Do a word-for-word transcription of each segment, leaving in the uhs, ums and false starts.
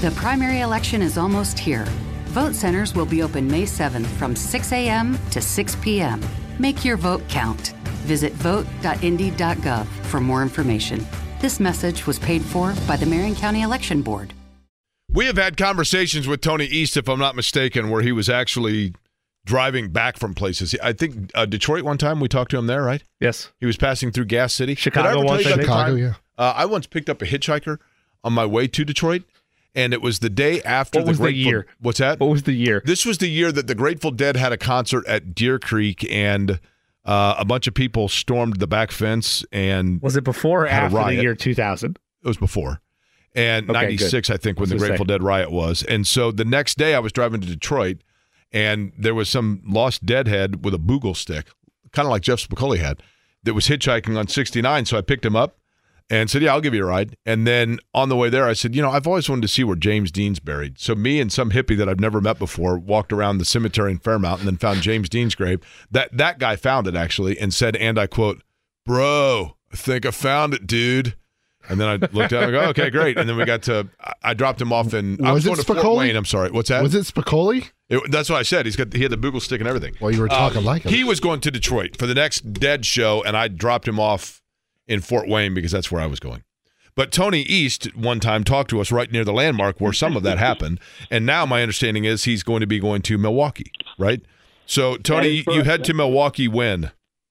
The primary election is almost here. Vote centers will be open May seventh from six a.m. to six p.m. Make your vote count. Visit vote dot indy dot gov for more information. This message was paid for by the Marion County Election Board. We have had conversations with Tony East, if I'm not mistaken, where he was actually driving back from places. I think uh, Detroit one time, we talked to him there, right? Yes. He was passing through Gas City. Chicago once. Chicago, yeah. Uh, I once picked up a hitchhiker on my way to Detroit, and it was the day after what the was Grateful... the year? What's that? What was the year? This was the year that the Grateful Dead had a concert at Deer Creek, and uh, a bunch of people stormed the back fence. And was it before or after the year two thousand? It was before. And okay, ninety-six, good. I think, when the Grateful say. Dead riot was. And so the next day I was driving to Detroit, and there was some lost deadhead with a boogle stick, kind of like Jeff Spicoli had, that was hitchhiking on sixty-nine. So I picked him up and said, yeah, I'll give you a ride. And then on the way there, I said, you know, I've always wanted to see where James Dean's buried. So me and some hippie that I've never met before walked around the cemetery in Fairmount and then found James Dean's grave. That that guy found it, actually, and said, and I quote, bro, I think I found it, dude. And then I looked at him and go, okay, great. And then we got to, I dropped him off in, was I was it going to Spicoli? Fort Wayne. I'm sorry. What's that? Was it Spicoli? It, that's what I said. He's got, he had the boogle stick and everything. Well, you were talking um, like him. He was going to Detroit for the next Dead show, and I dropped him off in Fort Wayne because that's where I was going. But Tony East one time talked to us right near the landmark where some of that happened. And now my understanding is he's going to be going to Milwaukee, right? So, Tony, you head to Milwaukee when?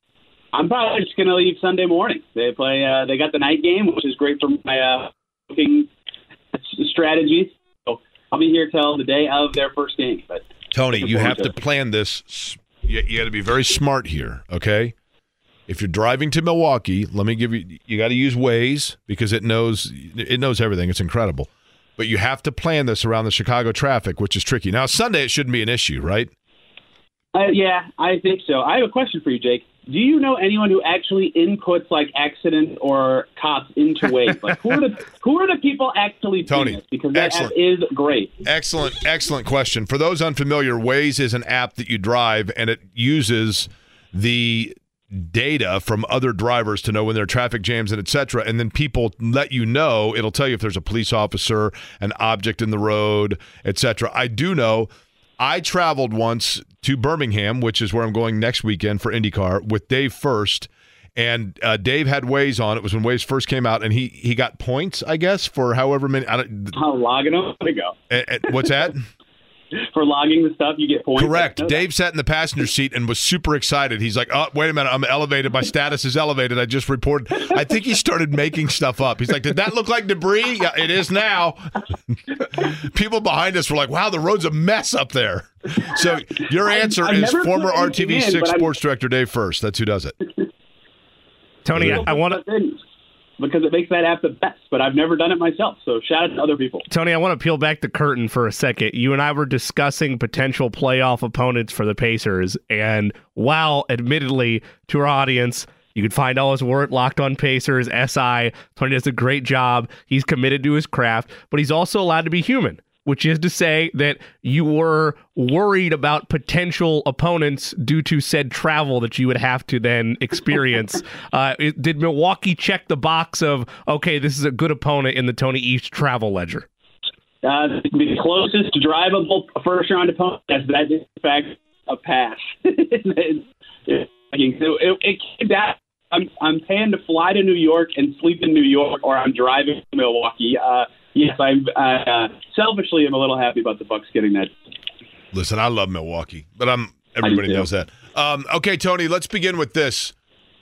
I'm probably just going to leave Sunday morning. They play. Uh, they got the night game, which is great for my uh, booking strategies. So I'll be here till the day of their first game. But Tony, you have to plan this. You, you got to be very smart here, okay? If you're driving to Milwaukee, let me give you. You got to use Waze because it knows it knows everything. It's incredible. But you have to plan this around the Chicago traffic, which is tricky. Now, Sunday it shouldn't be an issue, right? Uh, yeah, I think so. I have a question for you, Jake. Do you know anyone who actually inputs like accident or cops into Waze? Like who are the who are the people actually doing Tony, this? Because that excellent. app is great. Excellent, excellent question. For those unfamiliar, Waze is an app that you drive, and it uses the data from other drivers to know when there are traffic jams and et cetera. And then people let you know. It'll tell you if there's a police officer, an object in the road, et cetera. I do know. I traveled once to Birmingham, which is where I'm going next weekend for IndyCar, with Dave First. And uh, Dave had Waze on. It was when Waze first came out, and he he got points, I guess, for however many. I don't, I'm logging them. There you go. Uh, uh, what's that? For logging the stuff, you get points. Correct. Dave sat in the passenger seat and was super excited. He's like, oh, wait a minute. I'm elevated. My status is elevated. I just reported. I think he started making stuff up. He's like, did that look like debris? Yeah, it is now. People behind us were like, wow, the road's a mess up there. So your answer I, is former R R T V six sports director Dave First. That's who does it. Tony, I, I want to... Because it makes that app the best, but I've never done it myself. So shout out to other people. Tony, I want to peel back the curtain for a second. You and I were discussing potential playoff opponents for the Pacers, and while admittedly to our audience, you can find all his work Locked On Pacers, S I. Tony does a great job. He's committed to his craft, but he's also allowed to be human, which is to say that you were worried about potential opponents due to said travel that you would have to then experience. uh, it, did Milwaukee check the box of, okay, this is a good opponent in the Tony East travel ledger? Uh, the closest drivable first-round opponent, yes, that is, in fact, a pass. it, it, it, it came down. I'm, I'm paying to fly to New York and sleep in New York, or I'm driving to Milwaukee. Uh, Yes, I uh, selfishly am a little happy about the Bucks getting that. Listen, I love Milwaukee, but I'm everybody knows that. Um, okay, Tony, let's begin with this.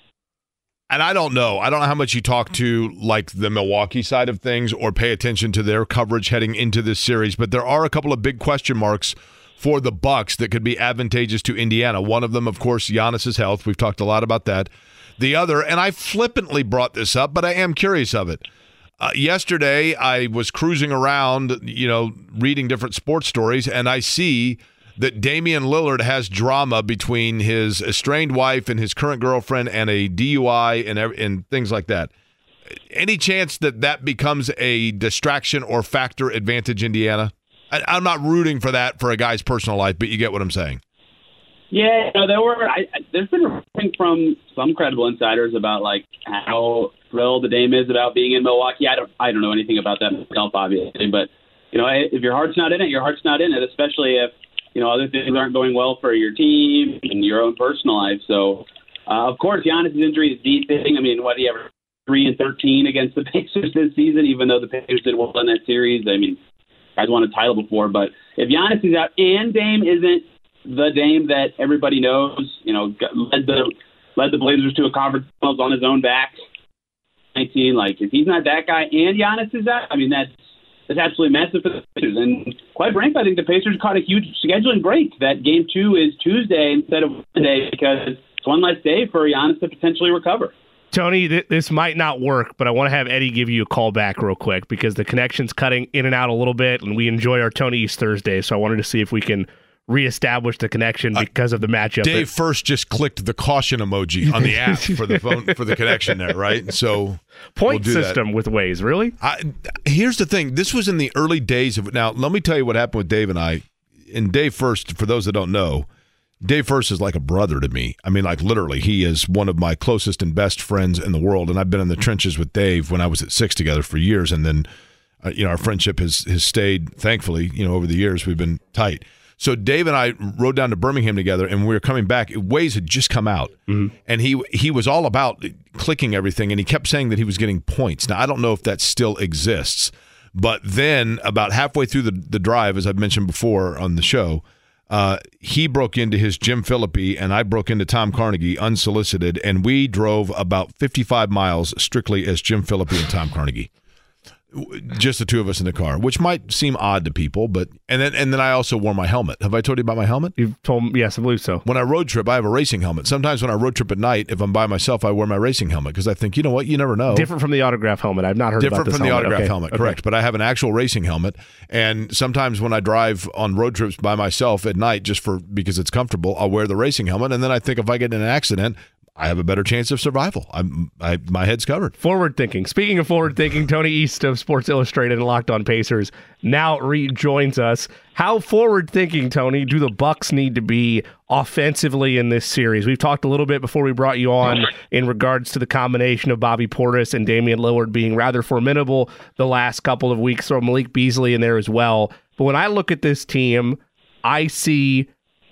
And I don't know. I don't know how much you talk to like the Milwaukee side of things or pay attention to their coverage heading into this series, but there are a couple of big question marks for the Bucks that could be advantageous to Indiana. One of them, of course, Giannis's health. We've talked a lot about that. The other, and I flippantly brought this up, but I am curious of it. Uh, yesterday, I was cruising around, you know, reading different sports stories, and I see that Damian Lillard has drama between his estranged wife and his current girlfriend and a D U I and, and things like that. Any chance that that becomes a distraction or factor advantage Indiana? I, I'm not rooting for that for a guy's personal life, but you get what I'm saying. Yeah, no, there were. I, there's been reporting from some credible insiders about like how thrilled the Dame is about being in Milwaukee. I don't, I don't know anything about that myself, obviously, but you know, if your heart's not in it, your heart's not in it, especially if, you know, other things aren't going well for your team and your own personal life. So, uh, of course, Giannis' injury is the thing. I mean, what do you ever three and thirteen against the Pacers this season, even though the Pacers did well in that series. I mean, guys won a title before, but if Giannis is out and Dame isn't the Dame that everybody knows, you know, led the led the Blazers to a conference finals on his own back, nineteen. Like, if he's not that guy and Giannis is out, I mean, that's that's absolutely massive for the Pacers. And quite frankly, I think the Pacers caught a huge scheduling break. That game two is Tuesday instead of Monday because it's one less day for Giannis to potentially recover. Tony, th- this might not work, but I want to have Eddie give you a call back real quick because the connection's cutting in and out a little bit, and we enjoy our Tony East Thursday, so I wanted to see if we can reestablish the connection because uh, of the matchup. Dave that- first just clicked the caution emoji on the app for the phone for the connection there, right? So point we'll system that. With Waze, really? I, here's the thing. This was in the early days of it. Now, let me tell you what happened with Dave and I. And Dave First, for those that don't know, Dave First is like a brother to me. I mean, like literally, he is one of my closest and best friends in the world. And I've been in the trenches with Dave when I was at Six together for years. And then, uh, you know, our friendship has has stayed, thankfully, you know, over the years. We've been tight. So Dave and I rode down to Birmingham together, and we were coming back. Waze had just come out, mm-hmm. and he he was all about clicking everything, and he kept saying that he was getting points. Now, I don't know if that still exists, but then about halfway through the, the drive, as I've mentioned before on the show, Uh, he broke into his Jim Phillippe, and I broke into Tom Carnegie unsolicited, and we drove about fifty-five miles strictly as Jim Phillippe and Tom Carnegie. Just the two of us in the car, which might seem odd to people, but and then and then I also wore my helmet. Have I told you about my helmet? You've told me, yes, I believe so. When I road trip, I have a racing helmet. Sometimes when I road trip at night, if I'm by myself, I wear my racing helmet because I think, you know what, you never know. Different from the autograph helmet. I've not heard Different about this from the helmet. autograph okay. helmet, okay. correct. But I have an actual racing helmet, and sometimes when I drive on road trips by myself at night, just for because it's comfortable, I'll wear the racing helmet, and then I think if I get in an accident, I have a better chance of survival. I'm, I, my head's covered. Forward thinking. Speaking of forward thinking, Tony East of Sports Illustrated and Locked On Pacers now rejoins us. How forward thinking, Tony, do the Bucks need to be offensively in this series? We've talked a little bit before we brought you on in regards to the combination of Bobby Portis and Damian Lillard being rather formidable the last couple of weeks. Throw Malik Beasley in there as well. But when I look at this team, I see,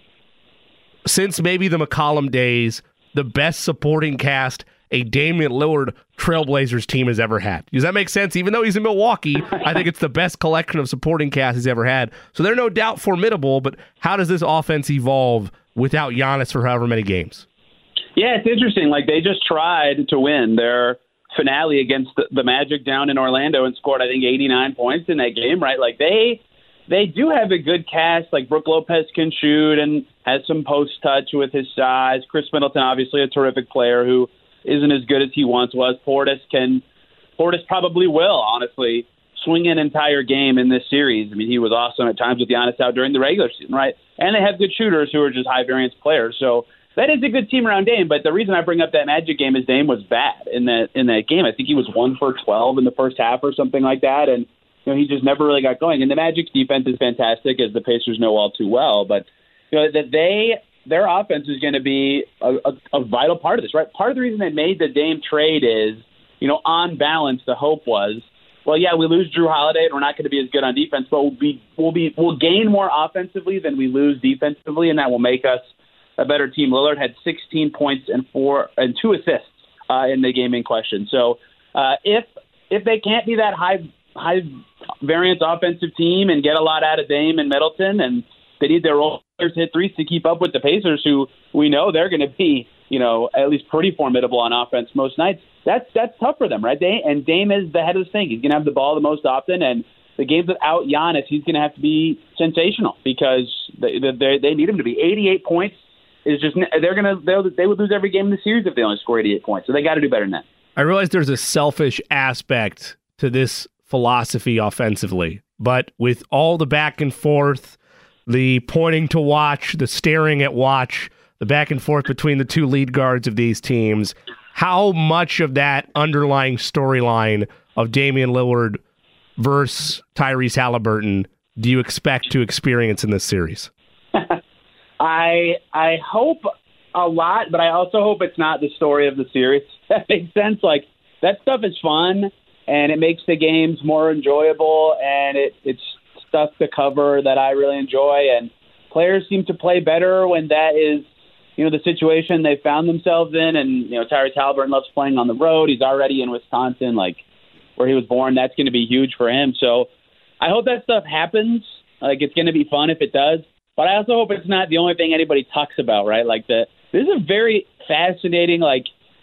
since maybe the McCollum days, the best supporting cast a Damian Lillard Trailblazers team has ever had. Does that make sense? Even though he's in Milwaukee, I think it's the best collection of supporting cast he's ever had. So they're no doubt formidable, but how does this offense evolve without Giannis for however many games? Yeah, it's interesting. Like, they just tried to win their finale against the, the Magic down in Orlando and scored, I think, eighty-nine points in that game, right? Like, they... They do have a good cast. Like, Brook Lopez can shoot and has some post touch with his size. Chris Middleton, obviously a terrific player who isn't as good as he once was. Portis can, Portis probably will, honestly, swing an entire game in this series. I mean, he was awesome at times with Giannis out during the regular season, right? And they have good shooters who are just high variance players. So that is a good team around Dame. But the reason I bring up that Magic game is Dame was bad in that in that game. I think he was one for twelve in the first half or something like that, and you know, he just never really got going. And the Magic's defense is fantastic, as the Pacers know all too well. But you know that they their offense is going to be a, a, a vital part of this, right? Part of the reason they made the Dame trade is, you know, on balance, the hope was, well, yeah, we lose Drew Holiday, and we're not going to be as good on defense, but we'll be we'll be we'll gain more offensively than we lose defensively, and that will make us a better team. Lillard had sixteen points and four and two assists uh, in the game in question. So uh, if if they can't be that high high variance offensive team and get a lot out of Dame and Middleton, and they need their role players to hit threes to keep up with the Pacers, who we know they're going to be, you know, at least pretty formidable on offense most nights. That's that's tough for them, right? They, and Dame is the head of the thing. He's going to have the ball the most often, and the games without Giannis, he's going to have to be sensational because they they, they need him to be. eighty-eight points is just they're going to they would lose every game in the series if they only score eighty-eight points. So they got to do better than that. I realize there's a selfish aspect to this philosophy offensively, but with all the back and forth, the pointing to watch, the staring at watch, the back and forth between the two lead guards of these teams, how much of that underlying storyline of Damian Lillard versus Tyrese Halliburton do you expect to experience in this series? I I hope a lot, but I also hope it's not the story of the series. That makes sense. Like, that stuff is fun, and it makes the games more enjoyable, and it, it's stuff to cover that I really enjoy, and players seem to play better when that is, you know, the situation they found themselves in. And, you know, Tyrese Haliburton loves playing on the road. He's already in Wisconsin, like where he was born. That's going to be huge for him. So I hope that stuff happens. Like, it's going to be fun if it does. But I also hope it's not the only thing anybody talks about, right? Like, the this is a very fascinating, like,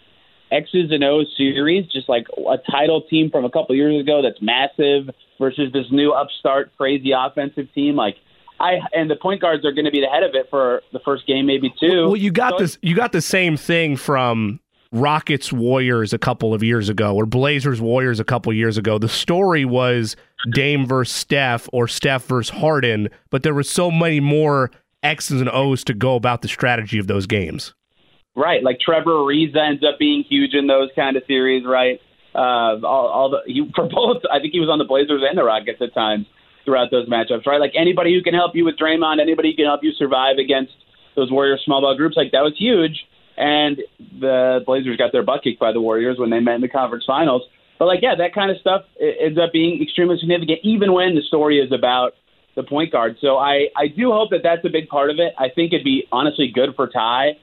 X's and O's series, just like a title team from a couple years ago that's massive versus this new upstart, crazy offensive team. Like, I and the point guards are going to be the head of it for the first game, maybe two. Well, you got so this. You got the same thing from Rockets Warriors a couple of years ago, or Blazers Warriors a couple of years ago. The story was Dame versus Steph, or Steph versus Harden, but there were so many more X's and O's to go about the strategy of those games. Right, like Trevor Ariza ends up being huge in those kind of series, right? Uh, all, all the he, for both, I think he was on the Blazers and the Rockets at times throughout those matchups, right? Like anybody who can help you with Draymond, anybody who can help you survive against those Warriors small ball groups, like that was huge. And the Blazers got their butt kicked by the Warriors when they met in the conference finals. But like, yeah, that kind of stuff ends up being extremely significant, even when the story is about the point guard. So I, I do hope that that's a big part of it. I think it'd be honestly good for Ty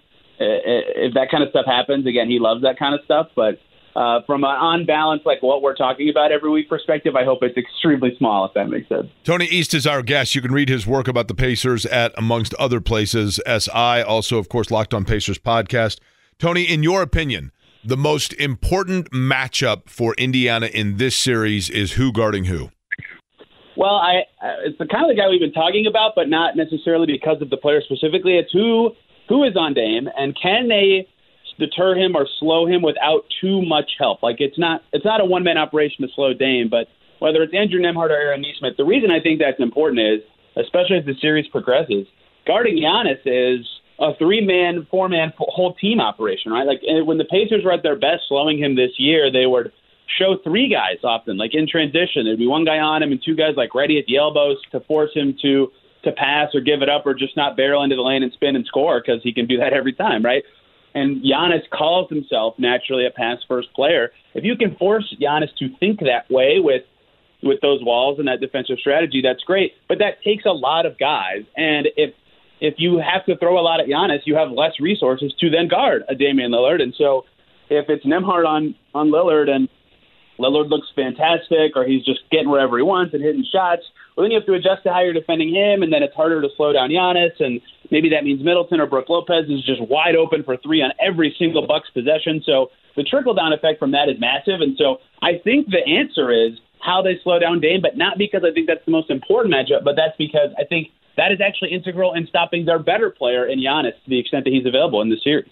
if that kind of stuff happens. Again, he loves that kind of stuff, but uh, from an on balance, like what we're talking about every week perspective, I hope it's extremely small, if that makes sense. Tony East is our guest. You can read his work about the Pacers at, amongst other places, S I, also, of course, Locked On Pacers podcast. Tony, in your opinion, the most important matchup for Indiana in this series is who guarding who? Well, I it's the kind of the guy we've been talking about, but not necessarily because of the player specifically. It's who who is on Dame, and can they deter him or slow him without too much help? Like, it's not it's not a one-man operation to slow Dame, but whether it's Andrew Nembhard or Aaron Nesmith, the reason I think that's important is, especially as the series progresses, guarding Giannis is a three-man, four-man whole team operation, right? Like, when the Pacers were at their best slowing him this year, they would show three guys often, like in transition. There'd be one guy on him and two guys like ready at the elbows to force him to to pass or give it up or just not barrel into the lane and spin and score, because he can do that every time, right? And Giannis calls himself naturally a pass-first player. If you can force Giannis to think that way with with those walls and that defensive strategy, that's great. But that takes a lot of guys. And if if you have to throw a lot at Giannis, you have less resources to then guard a Damian Lillard. And so if it's Nembhard on, on Lillard and Lillard looks fantastic, or he's just getting wherever he wants and hitting shots, well, then you have to adjust to how you're defending him, and then it's harder to slow down Giannis, and maybe that means Middleton or Brook Lopez is just wide open for three on every single Bucks possession. So the trickle-down effect from that is massive, and so I think the answer is how they slow down Dame, but not because I think that's the most important matchup, but that's because I think that is actually integral in stopping their better player in Giannis to the extent that he's available in the series.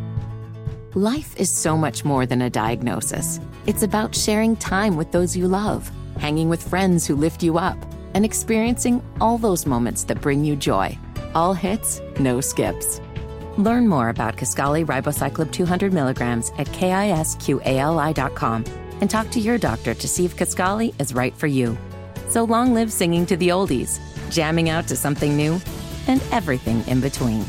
Life is so much more than a diagnosis. It's about sharing time with those you love, hanging with friends who lift you up, and experiencing all those moments that bring you joy. All hits, no skips. Learn more about Kisqali Ribociclib two hundred milligrams at kisqali dot com and talk to your doctor to see if Kisqali is right for you. So long live singing to the oldies, jamming out to something new, and everything in between.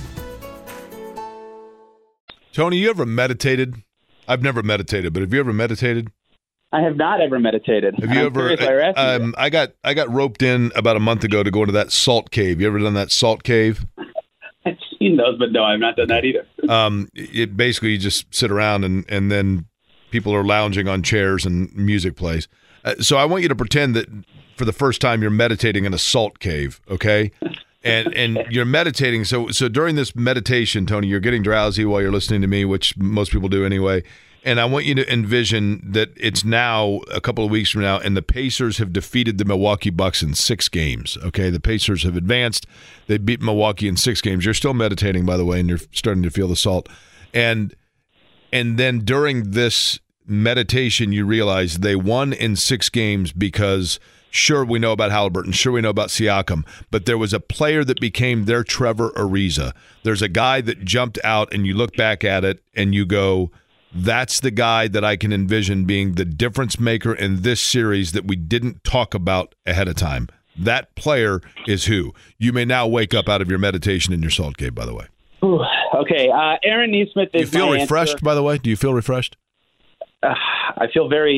Tony, you ever meditated? I've never meditated, but have you ever meditated? I have not ever meditated. Have you I'm ever? I, um, I got I got roped in about a month ago to go into that salt cave. You ever done that salt cave? I've seen those, but no, I've not done that either. Um, it basically you just sit around and and then people are lounging on chairs and music plays. Uh, so I want you to pretend that for the first time you're meditating in a salt cave, okay? And and you're meditating. So so during this meditation, Tony, you're getting drowsy while you're listening to me, which most people do anyway. And I want you to envision that it's now a couple of weeks from now, and the Pacers have defeated the Milwaukee Bucks in six games. Okay, the Pacers have advanced. They beat Milwaukee in six games. You're still meditating, by the way, and you're starting to feel the salt. And and then during this meditation, you realize they won in six games because, sure, we know about Haliburton. Sure, we know about Siakam. But there was a player that became their Trevor Ariza. There's a guy that jumped out, and you look back at it, and you go, that's the guy that I can envision being the difference maker in this series that we didn't talk about ahead of time. That player is who? You may now wake up out of your meditation in your salt cave, by the way. Ooh, okay, uh, Aaron Nesmith is Do you feel my refreshed, answer. by the way? Do you feel refreshed? Uh, I feel very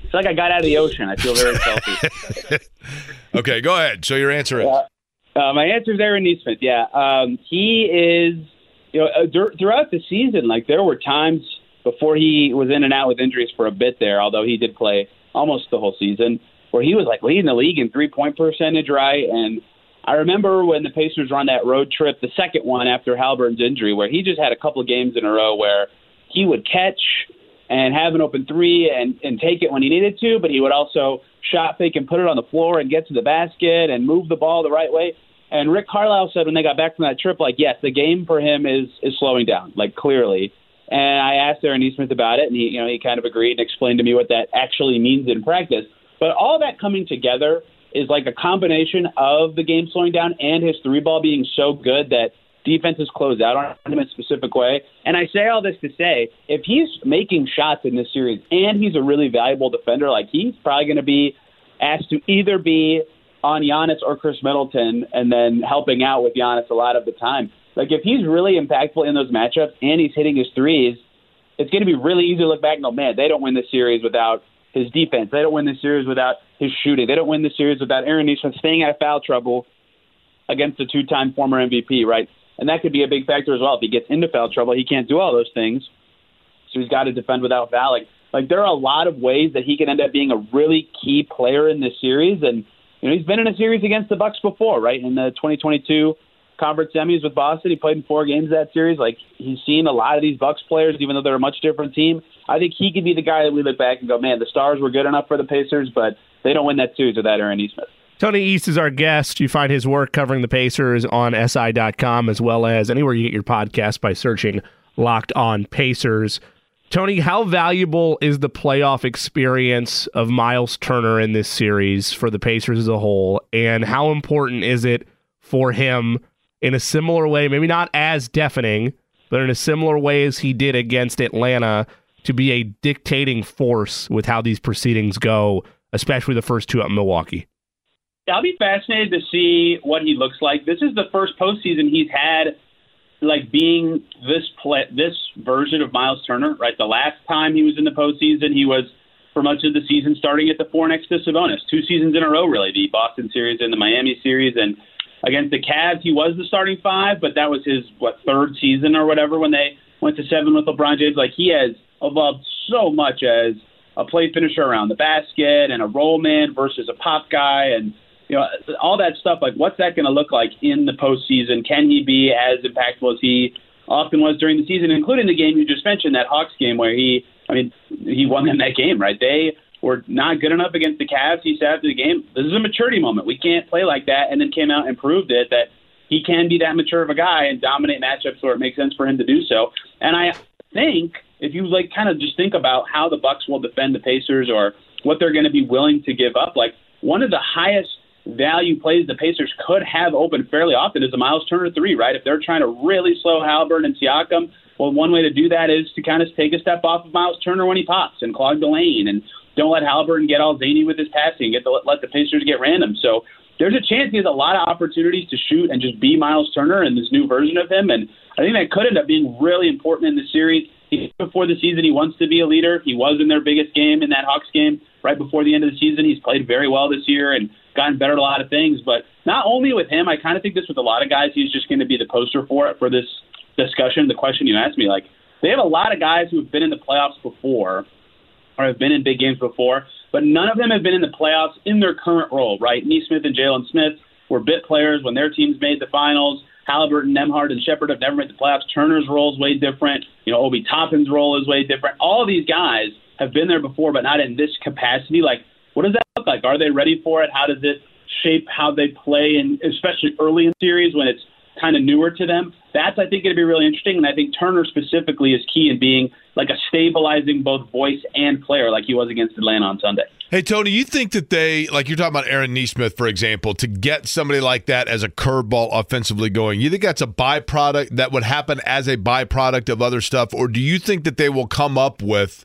feel like I got out of the ocean. I feel very salty. Okay, go ahead. So your answer is? Uh, uh, my answer is Aaron Nesmith. Yeah, um, he is. You know, uh, dur- throughout the season, like there were times before he was in and out with injuries for a bit there, although he did play almost the whole season, where he was like leading the league in three-point percentage, right? And I remember when the Pacers were on that road trip, the second one after Haliburton's injury, where he just had a couple of games in a row where he would catch and have an open three and, and take it when he needed to, but he would also shot fake and put it on the floor and get to the basket and move the ball the right way. And Rick Carlisle said when they got back from that trip, like, yes, the game for him is is slowing down, like clearly. And I asked Aaron Nesmith about it, and he, you know, he kind of agreed and explained to me what that actually means in practice. But all that coming together is like a combination of the game slowing down and his three ball being so good that defenses close out on him in a specific way. And I say all this to say, if he's making shots in this series and he's a really valuable defender, like he's probably going to be asked to either be on Giannis or Chris Middleton and then helping out with Giannis a lot of the time. Like if he's really impactful in those matchups and he's hitting his threes, it's going to be really easy to look back and go, man, they don't win this series without his defense. They don't win this series without his shooting. They don't win this series without Aaron Nesmith staying out of foul trouble against a two-time former M V P, right? And that could be a big factor as well. If he gets into foul trouble, he can't do all those things. So he's got to defend without fouling. Like there are a lot of ways that he can end up being a really key player in this series. And you know, he's been in a series against the Bucks before, right? In the twenty twenty-two conference semis with Boston, he played in four games that series. Like he's seen a lot of these Bucks players, even though they're a much different team. I think he could be the guy that we look back and go, man, the Stars were good enough for the Pacers, but they don't win that series without Aaron Nesmith. Tony East is our guest. You find his work covering the Pacers on S I dot com as well as anywhere you get your podcast by searching Locked On Pacers. Tony, how valuable is the playoff experience of Miles Turner in this series for the Pacers as a whole, and how important is it for him in a similar way, maybe not as deafening, but in a similar way as he did against Atlanta, to be a dictating force with how these proceedings go, especially the first two up in Milwaukee? I'll be fascinated to see what he looks like. This is the first postseason he's had like being this play, this version of Miles Turner, right? The last time he was in the postseason, he was for much of the season starting at the four next to Sabonis. Two seasons in a row, really, the Boston series and the Miami series. And against the Cavs, he was the starting five, but that was his, what, third season or whatever when they went to seven with LeBron James. Like, he has evolved so much as a play finisher around the basket and a roll man versus a pop guy and you know, all that stuff, like what's that going to look like in the postseason? Can he be as impactful as he often was during the season, including the game you just mentioned, that Hawks game where he, I mean, he won them that game, right? They were not good enough against the Cavs. He said after the game, this is a maturity moment. We can't play like that, and then came out and proved it, that he can be that mature of a guy and dominate matchups where it makes sense for him to do so. And I think if you like kind of just think about how the Bucks will defend the Pacers or what they're going to be willing to give up, like one of the highest value plays the Pacers could have open fairly often is a Miles Turner three, right? If they're trying to really slow Haliburton and Siakam, well, one way to do that is to kind of take a step off of Miles Turner when he pops and clog the lane and don't let Haliburton get all zany with his passing, get the, let the Pacers get random. So there's a chance he has a lot of opportunities to shoot and just be Miles Turner and this new version of him. And I think that could end up being really important in the series. He, before the season, he wants to be a leader. He was in their biggest game in that Hawks game right before the end of the season. He's played very well this year and gotten better at a lot of things. But not only with him, I kind of think this with a lot of guys, he's just going to be the poster for it, for this discussion. The question you asked me, like, they have a lot of guys who have been in the playoffs before or have been in big games before, but none of them have been in the playoffs in their current role, right? Nesmith and Jalen Smith were bit players when their teams made the finals. Haliburton, Nembhard, and Shepard have never made the playoffs. Turner's role is way different. You know, Obi Toppin's role is way different. All of these guys have been there before, but not in this capacity. Like, what does that look like? Are they ready for it? How does it shape how they play, and especially early in the series when it's kind of newer to them? That's, I think, going to be really interesting, and I think Turner specifically is key in being like a stabilizing both voice and player like he was against Atlanta on Sunday. Hey, Tony, you think that they, like you're talking about Aaron Nesmith, for example, to get somebody like that as a curveball offensively going, you think that's a byproduct that would happen as a byproduct of other stuff, or do you think that they will come up with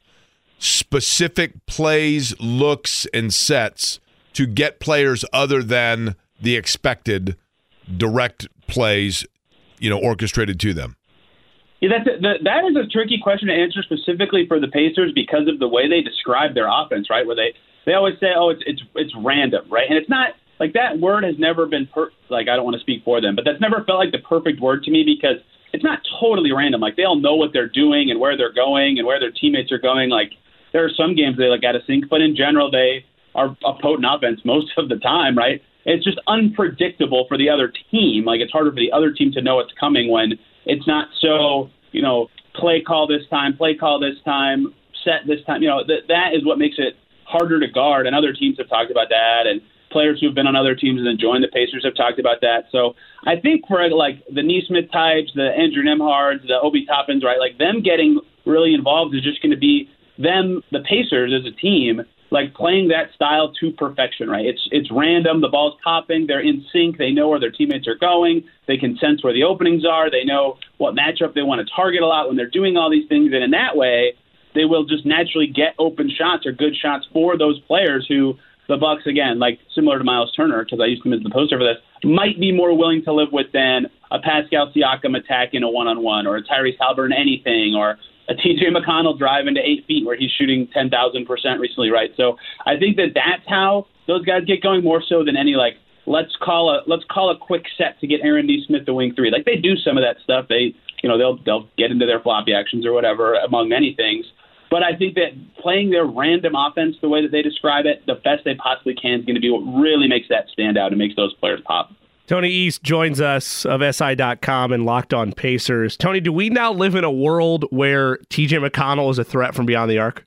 specific plays, looks, and sets to get players other than the expected direct plays, you know, orchestrated to them? Yeah, that's a, the, that is a tricky question to answer specifically for the Pacers because of the way they describe their offense, right? Where they, they always say, oh, it's it's it's random, right? And it's not like that word has never been per, like I don't want to speak for them, but that's never felt like the perfect word to me because it's not totally random. Like they all know what they're doing and where they're going and where their teammates are going. Like there are some games they like out of sync, but in general they are a potent offense most of the time, right? It's just unpredictable for the other team. Like it's harder for the other team to know what's coming when it's not so, you know, play call this time, play call this time, set this time. You know, th- that is what makes it harder to guard. And other teams have talked about that. And players who've been on other teams and then joined the Pacers have talked about that. So I think for like the Nesmith types, the Andrew Nembhards, the Obi Toppins, right, like them getting really involved is just going to be them, the Pacers as a team, like playing that style to perfection, right? It's it's random. The ball's popping. They're in sync. They know where their teammates are going. They can sense where the openings are. They know what matchup they want to target a lot when they're doing all these things. And in that way, they will just naturally get open shots or good shots for those players who the Bucks, again, like similar to Miles Turner, because I used him as the poster for this, might be more willing to live with than a Pascal Siakam attack in a one-on-one or a Tyrese Halliburton anything or a T J McConnell drive into eight feet where he's shooting ten thousand percent recently, right? So I think that that's how those guys get going more so than any, like, let's call a let's call a quick set to get Aaron Nesmith the wing three. Like, they do some of that stuff. They, you know, they'll they'll get into their floppy actions or whatever, among many things. But I think that playing their random offense the way that they describe it, the best they possibly can is going to be what really makes that stand out and makes those players pop. Tony East joins us of S I dot com and Locked On Pacers. Tony, do we now live in a world where T J McConnell is a threat from beyond the arc?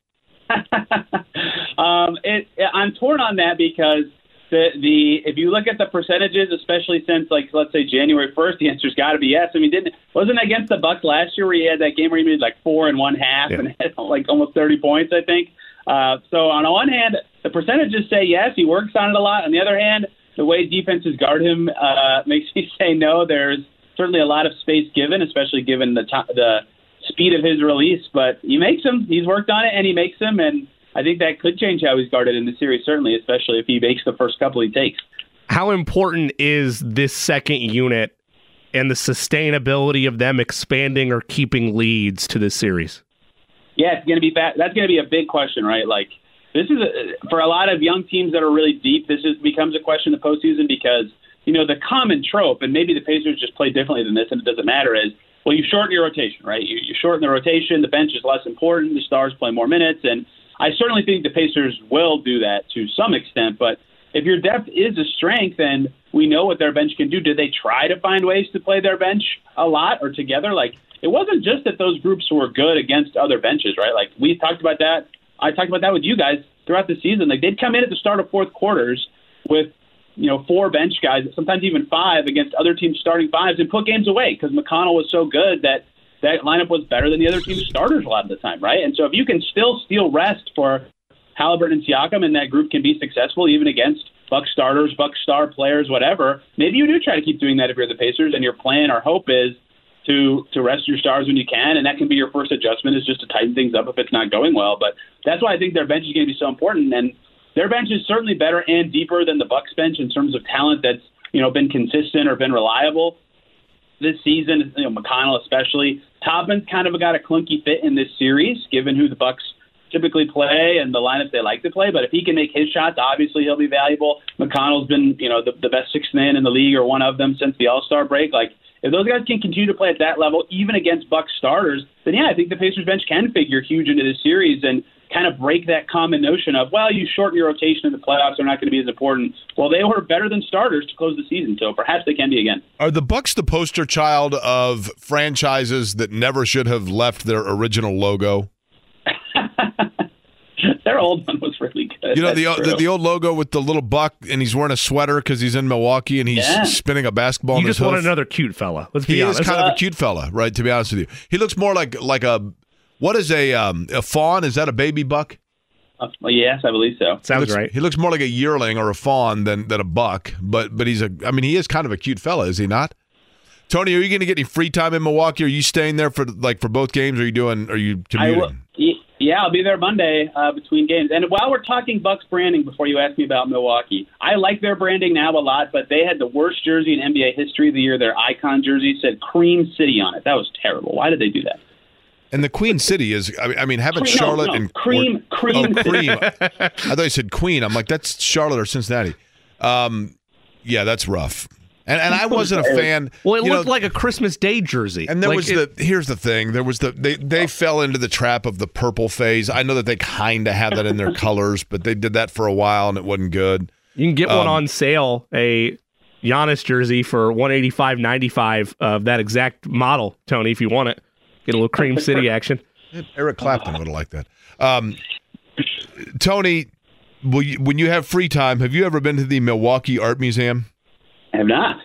um, it, I'm torn on that because the the if you look at the percentages, especially since like let's say January first, the answer's got to be yes. I mean, didn't wasn't it against the Bucks last year where he had that game where he made like four and one half yeah. and had like almost thirty points, I think. Uh, so on the one hand, the percentages say yes, he works on it a lot. On the other hand, the way defenses guard him uh, makes me say no. There's certainly a lot of space given, especially given the t- the speed of his release. But he makes them. He's worked on it, and he makes them. And I think that could change how he's guarded in the series, certainly, especially if he makes the first couple he takes. How important is this second unit and the sustainability of them expanding or keeping leads to this series? Yeah, it's going to be ba- that's going to be a big question, right? Like, this is a, for a lot of young teams that are really deep. This is becomes a question in the postseason because you know the common trope, and maybe the Pacers just play differently than this, and it doesn't matter. Is well, you shorten your rotation, right? You, you shorten the rotation. The bench is less important. The stars play more minutes, and I certainly think the Pacers will do that to some extent. But if your depth is a strength, and we know what their bench can do, do they try to find ways to play their bench a lot or together? Like it wasn't just that those groups were good against other benches, right? Like we talked about that. I talked about that with you guys throughout the season. Like they'd come in at the start of fourth quarters with, you know, four bench guys, sometimes even five against other teams starting fives and put games away because McConnell was so good that that lineup was better than the other team's starters a lot of the time, right? And so if you can still steal rest for Halliburton and Siakam and that group can be successful even against Buck starters, Buck star players, whatever, maybe you do try to keep doing that if you're the Pacers and your plan or hope is to to rest your stars when you can, and that can be your first adjustment is just to tighten things up if it's not going well. But that's why I think their bench is going to be so important, and their bench is certainly better and deeper than the Bucks bench in terms of talent that's you know been consistent or been reliable this season. You know, McConnell especially. Toppin's kind of got a clunky fit in this series, given who the Bucks typically play and the lineup they like to play. But if he can make his shots, obviously he'll be valuable. McConnell's been you know the, the best sixth man in the league or one of them since the All-Star break. Like. If those guys can continue to play at that level, even against Bucks starters, then yeah, I think the Pacers bench can figure huge into this series and kind of break that common notion of, well, you shorten your rotation in the playoffs, they're not going to be as important. Well, they were better than starters to close the season, so perhaps they can be again. Are the Bucks the poster child of franchises that never should have left their original logo? Their old one was really good. You know, the, the the old logo with the little buck, and he's wearing a sweater because he's in Milwaukee, and he's yeah. spinning a basketball. You in just his want hoof. another cute fella. Let's be he honest. He is kind uh, of a cute fella, right? To be honest with you, he looks more like like a what is a um, a fawn? Is that a baby buck? Uh, well, yes, I believe so. Sounds he looks, right. He looks more like a yearling or a fawn than than a buck, but but he's a. I mean, he is kind of a cute fella, is he not? Tony, are you going to get any free time in Milwaukee? Are you staying there for like for both games? Or are you doing? Are you commuting? I will, Yeah, I'll be there Monday uh, between games. And while we're talking Bucks branding, before you ask me about Milwaukee, I like their branding now a lot, but they had the worst jersey in N B A history the year their icon jersey said Cream City on it. That was terrible. Why did they do that? And the Queen City is, I mean, I mean haven't Cream, Charlotte no, no. and Cream, or, Cream, oh, Cream. I thought you said Queen. I'm like, that's Charlotte or Cincinnati. Um, yeah, that's rough. And and I wasn't a fan. Well, it you looked know, like a Christmas Day jersey. And there like was it, the here's the thing. There was the they they fell into the trap of the purple phase. I know that they kind of have that in their colors, but they did that for a while and it wasn't good. You can get um, one on sale, a Giannis jersey for one eighty-five ninety-five of that exact model, Tony, if you want it. Get a little Cream City action. Eric Clapton would have liked that. Um, Tony, will you, when you have free time, have you ever been to the Milwaukee Art Museum? I have not.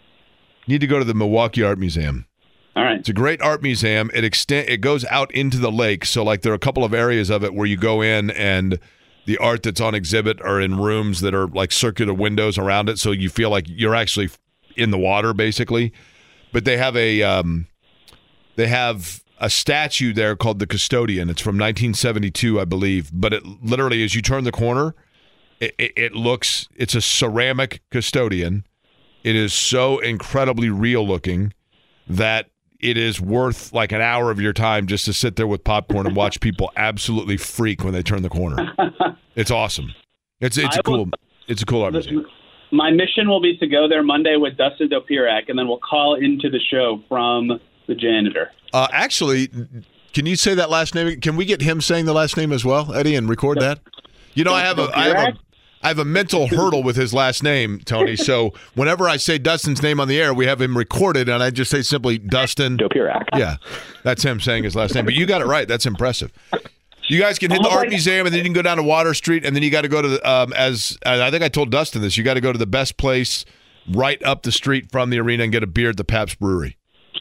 You need to go to the Milwaukee Art Museum. All right. It's a great art museum. It extend it goes out into the lake. So like there are a couple of areas of it where you go in and the art that's on exhibit are in rooms that are like circular windows around it. So you feel like you're actually in the water basically. But they have a um, they have a statue there called the Custodian. It's from nineteen seventy-two, I believe. But it literally, as you turn the corner, it, it, it looks, it's a ceramic custodian. It is so incredibly real looking that it is worth like an hour of your time just to sit there with popcorn and watch people absolutely freak when they turn the corner. It's awesome. It's it's a cool it's a cool art museum. My mission will be to go there Monday with Dustin Dopirak, and then we'll call into the show from the janitor. Uh, actually, can you say that last name? Can we get him saying the last name as well, Eddie, and record that? You know, I have a I have a I have a mental hurdle with his last name, Tony. So whenever I say Dustin's name on the air, we have him recorded, and I just say simply Dustin Dopirak. Yeah, that's him saying his last name. But you got it right. That's impressive. You guys can hit the art museum, and then you can go down to Water Street, and then you got to go to the um, as I think I told Dustin this. You got to go to the best place right up the street from the arena and get a beer at the Pabst Brewery.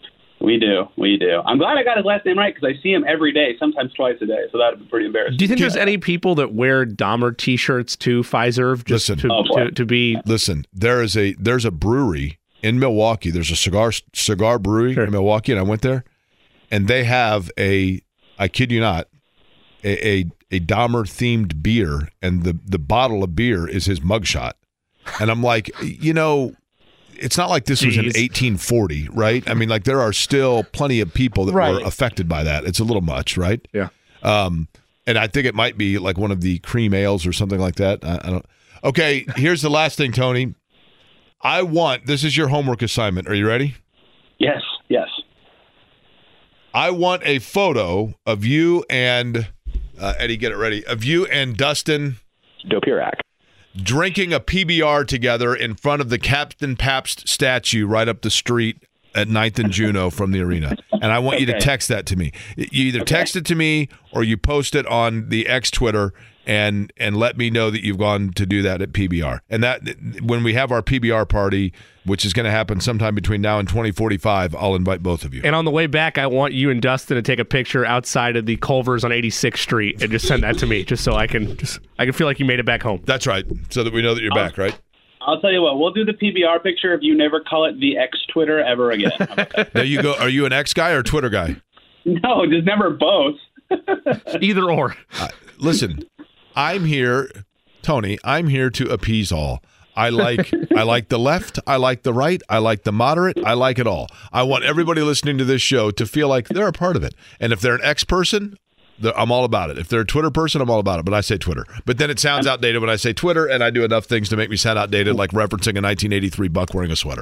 We do. We do. I'm glad I got his last name right because I see him every day, sometimes twice a day, so that would be pretty embarrassing. Do you think there's any people that wear Dahmer T-shirts to Fiserv just listen, to, oh, to, to be... Listen, there is a there's a brewery in Milwaukee. There's a cigar cigar brewery sure. in Milwaukee, and I went there, and they have a, I kid you not, a a, a Dahmer-themed beer, and the, the bottle of beer is his mugshot. And I'm like, you know... It's not like this Jeez. was in eighteen forty, right? I mean, like there are still plenty of people that right. were affected by that. It's a little much, right? Yeah. Um, and I think it might be like one of the cream ales or something like that. I, I don't. Okay, here's the last thing, Tony. I want, this is your homework assignment. Are you ready? Yes, yes. I want a photo of you and, uh, Eddie, get it ready, of you and Dustin Dopirak drinking a P B R together in front of the Captain Pabst statue right up the street at ninth and Juneau from the arena. And I want okay. you to text that to me. You either okay. text it to me or you post it on the X Twitter and and let me know that you've gone to do that at P B R. And that when we have our P B R party, which is going to happen sometime between now and twenty forty-five, I'll invite both of you. And on the way back, I want you and Dustin to take a picture outside of the Culvers on eighty-sixth Street and just send that to me, just so I can just I can feel like you made it back home. That's right, so that we know that you're I'll, back, right? I'll tell you what, we'll do the P B R picture if you never call it the X Twitter ever again. There you go. Are you an X guy or a Twitter guy? No, just never both. Either or. Uh, listen, I'm here, Tony, I'm here to appease all. I like I like the left, I like the right, I like the moderate, I like it all. I want everybody listening to this show to feel like they're a part of it. And if they're an X person, I'm all about it. If they're a Twitter person, I'm all about it. But I say Twitter. But then it sounds outdated when I say Twitter, and I do enough things to make me sound outdated, like referencing a nineteen eighty-three Buck wearing a sweater.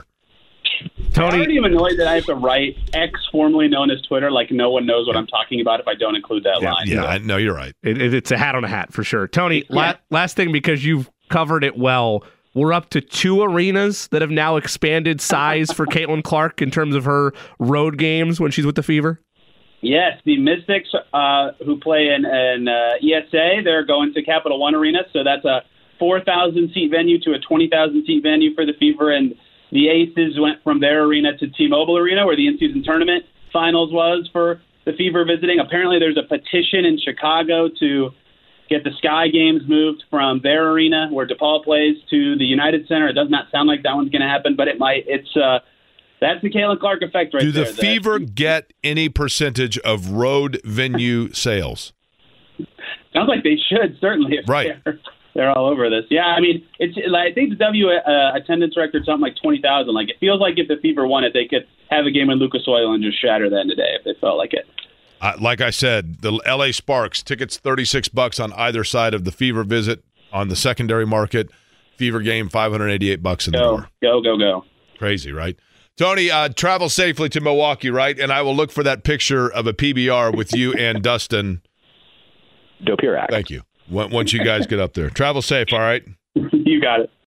Tony, I'm already annoyed that I have to write X, formerly known as Twitter, like no one knows what I'm talking about if I don't include that yeah, line. Yeah, I, no, you're right. It, it, it's a hat on a hat for sure. Tony, yeah. la- last thing, because you've covered it well, we're up to two arenas that have now expanded size for Caitlin Clark in terms of her road games when she's with the Fever. Yes, the Mystics, uh, who play in, in uh, E S A, they're going to Capital One Arena, so that's a four thousand seat venue to a twenty thousand seat venue for the Fever, and the Aces went from their arena to T-Mobile Arena, where the in-season tournament finals was for the Fever visiting. Apparently there's a petition in Chicago to get the Sky Games moved from their arena, where DePaul plays, to the United Center. It does not sound like that one's going to happen, but it might. It's uh, that's the Caitlin Clark effect right there. Do there. the Fever that, get any percentage of road venue sales? Sounds like they should, certainly. If Right. They're, they're all over this. Yeah, I mean, it's like, I think the W uh, attendance record something like twenty thousand. Like, it feels like if the Fever won it, they could have a game in Lucas Oil and just shatter that today if they felt like it. Uh, like I said, the L A Sparks, tickets thirty-six bucks on either side of the Fever visit on the secondary market. Fever game, five hundred eighty-eight bucks in the Go, door. go, go, go. Crazy, right? Tony, uh, travel safely to Milwaukee, right? And I will look for that picture of a P B R with you and Dustin. Dope your act. Thank you. Once you guys get up there. Travel safe, all right? You got it.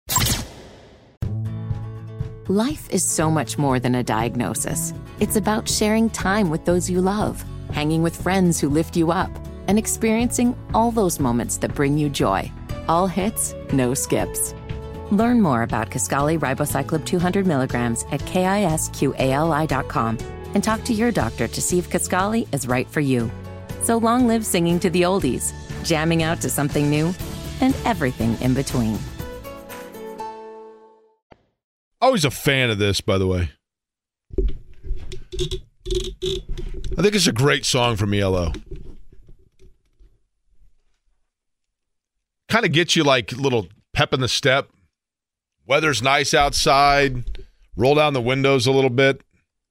Life is so much more than a diagnosis. It's about sharing time with those you love, hanging with friends who lift you up, and experiencing all those moments that bring you joy. All hits, no skips. Learn more about Kisqali Ribociclib two hundred milligrams at kisqali dot com and talk to your doctor to see if Kisqali is right for you. So long live singing to the oldies, jamming out to something new, and everything in between. Always a fan of this, by the way. I think it's a great song from E L O. Kind of gets you like a little pep in the step. Weather's nice outside. Roll down the windows a little bit.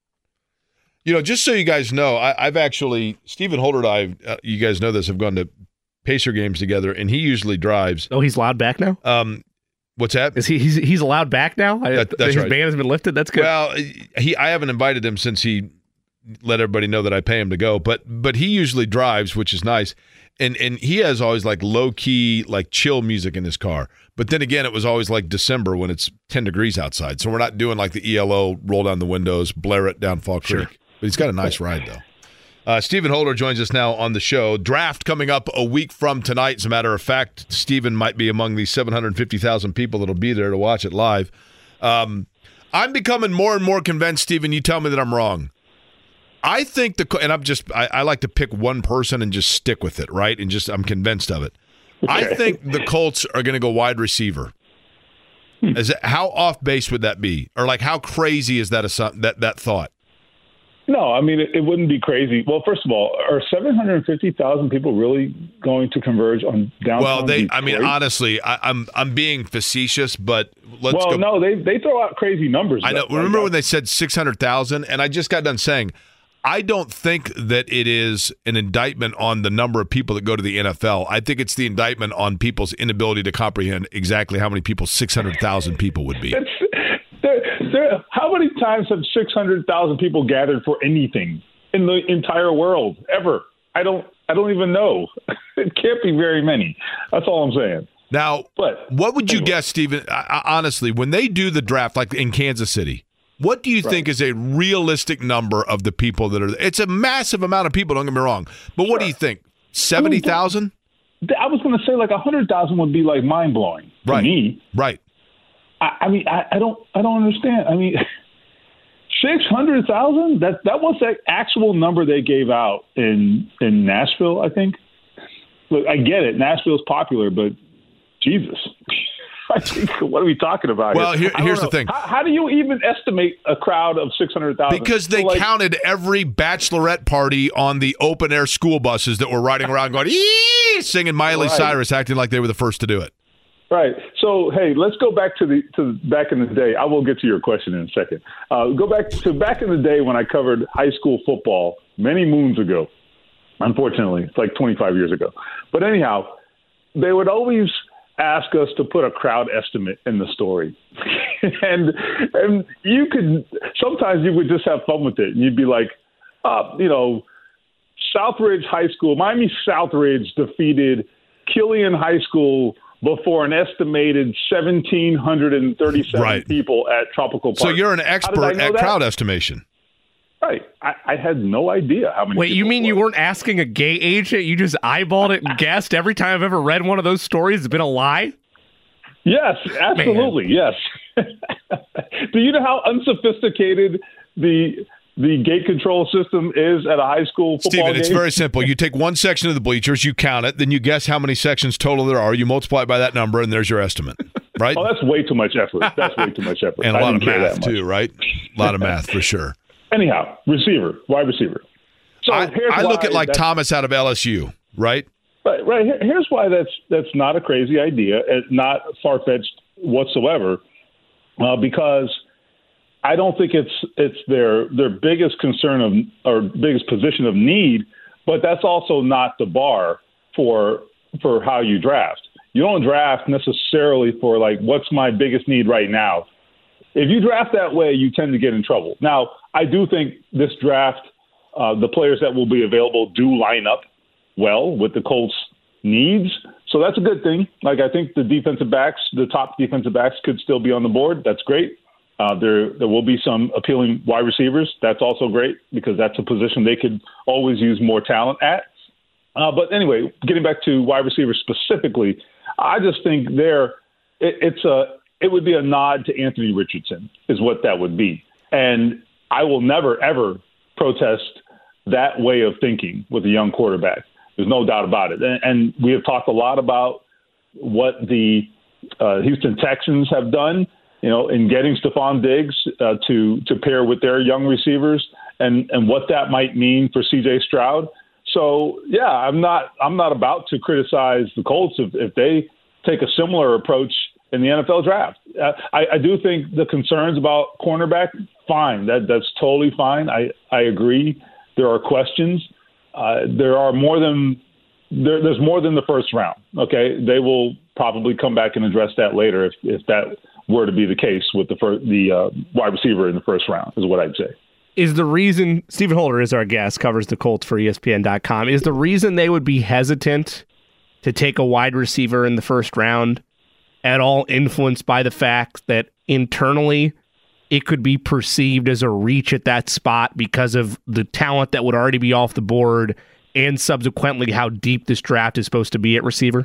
You know, just so you guys know, I, I've actually, Stephen Holder and I, uh, you guys know this, have gone to Pacer games together, and he usually drives. Oh, he's allowed back now? Um, what's that? Is he? He's, he's allowed back now? I, That- that's his right. ban has been lifted? That's good. Well, he I haven't invited him since he let everybody know that I pay him to go, but but he usually drives, which is nice. And and he has always like low key, like chill music in his car. But then again, it was always like December when it's ten degrees outside. So we're not doing like the E L O roll down the windows, blare it down Fall Creek. Sure. But he's got a nice ride though. Uh, Stephen Holder joins us now on the show. Draft coming up a week from tonight. As a matter of fact, Stephen might be among the seven hundred fifty thousand people that'll be there to watch it live. Um, I'm becoming more and more convinced, Stephen, you tell me that I'm wrong. I think the, and I'm just, I, I like to pick one person and just stick with it, right? And just, I'm convinced of it. I think the Colts are going to go wide receiver. Is it, how off base would that be? Or like, how crazy is that, a, that, that thought? No, I mean, it, it wouldn't be crazy. Well, first of all, are seven hundred fifty thousand people really going to converge on downtown Well, they, Detroit? I mean, honestly, I, I'm I'm being facetious, but let's well, go. no, they, they throw out crazy numbers. I know. though, Remember like when they said six hundred thousand? And I just got done saying, I don't think that it is an indictment on the number of people that go to the N F L. I think it's the indictment on people's inability to comprehend exactly how many people six hundred thousand people would be. That's, there, there, how many times have six hundred thousand people gathered for anything in the entire world ever? I don't. I don't even know. It can't be very many. That's all I'm saying. Now, But what would you anyway. guess, Stephen? I, I, honestly, when they do the draft, like in Kansas City, what do you Right. think is a realistic number of the people that are there? It's a massive amount of people, don't get me wrong. But what do you think? seventy thousand? I was going to say like one hundred thousand would be like mind blowing to Right. me. Right. I, I mean, I, I don't, I don't understand. I mean, six hundred thousand. That that was the actual number they gave out in in Nashville, I think. Look, I get it. Nashville's popular, but Jesus, I think, what are we talking about? Well, here, here- I don't here's the know. thing. How, how do you even estimate a crowd of six hundred thousand? Because they So, like, counted every bachelorette party on the open air school buses that were riding around going, "Eee!" singing Miley Right. Cyrus, acting like they were the first to do it. Right. So, hey, let's go back to the to back in the day. I will get to your question in a second. Uh, go back to back in the day when I covered high school football many moons ago. Unfortunately, it's like twenty-five years ago. But anyhow, they would always ask us to put a crowd estimate in the story, and and you could sometimes you would just have fun with it, and you'd be like, uh, you know, Southridge High School, Miami Southridge defeated Killian High School before an estimated one thousand seven hundred thirty-seven Right. people at Tropical Park. So you're an How did I expert know at that? crowd estimation. Right. I, I had no idea how many Wait, you people mean it you was. weren't asking a gay agent? You just eyeballed it and guessed? Every time I've ever read one of those stories, it's been a lie? Yes, absolutely. Yes. Do you know how unsophisticated the the gate control system is at a high school football Stephen, it's game? very simple. You take one section of the bleachers, you count it, then you guess how many sections total there are. You multiply it by that number, and there's your estimate, right? Oh, that's way too much effort. That's way too much effort. And a I lot of didn't care math, that much. too, right? A lot of math, for sure. Anyhow, receiver, wide receiver. So I, here's I look why at like that's- Thomas out of L S U, right? Right, right. Here's why that's that's not a crazy idea, not far-fetched whatsoever, uh, because I don't think it's it's their their biggest concern of or biggest position of need, but that's also not the bar for for how you draft. You don't draft necessarily for like what's my biggest need right now. If you draft that way, you tend to get in trouble. Now, I do think this draft, uh, the players that will be available do line up well with the Colts' needs. So that's a good thing. Like, I think the defensive backs, the top defensive backs could still be on the board. That's great. Uh, there there will be some appealing wide receivers. That's also great because that's a position they could always use more talent at. Uh, but anyway, getting back to wide receivers specifically, I just think there it, it's a it would be a nod to Anthony Richardson is what that would be. And I will never, ever protest that way of thinking with a young quarterback. There's no doubt about it. And, and we have talked a lot about what the uh, Houston Texans have done, you know, in getting Stephon Diggs uh, to to pair with their young receivers and, and what that might mean for C J Stroud. So, yeah, I'm not I'm not about to criticize the Colts if, if they take a similar approach in the N F L draft. Uh, I, I do think the concerns about cornerback, fine. That that's totally fine. I, I agree. There are questions. Uh, there are more than there, there's more than the first round. Okay, they will probably come back and address that later if, if that were to be the case with the fir- the uh, wide receiver in the first round, is what I'd say. Is the reason Stephen Holder is our guest, covers the Colts for E S P N dot com. Is the reason they would be hesitant to take a wide receiver in the first round at all influenced by the fact that internally it could be perceived as a reach at that spot because of the talent that would already be off the board and subsequently how deep this draft is supposed to be at receiver?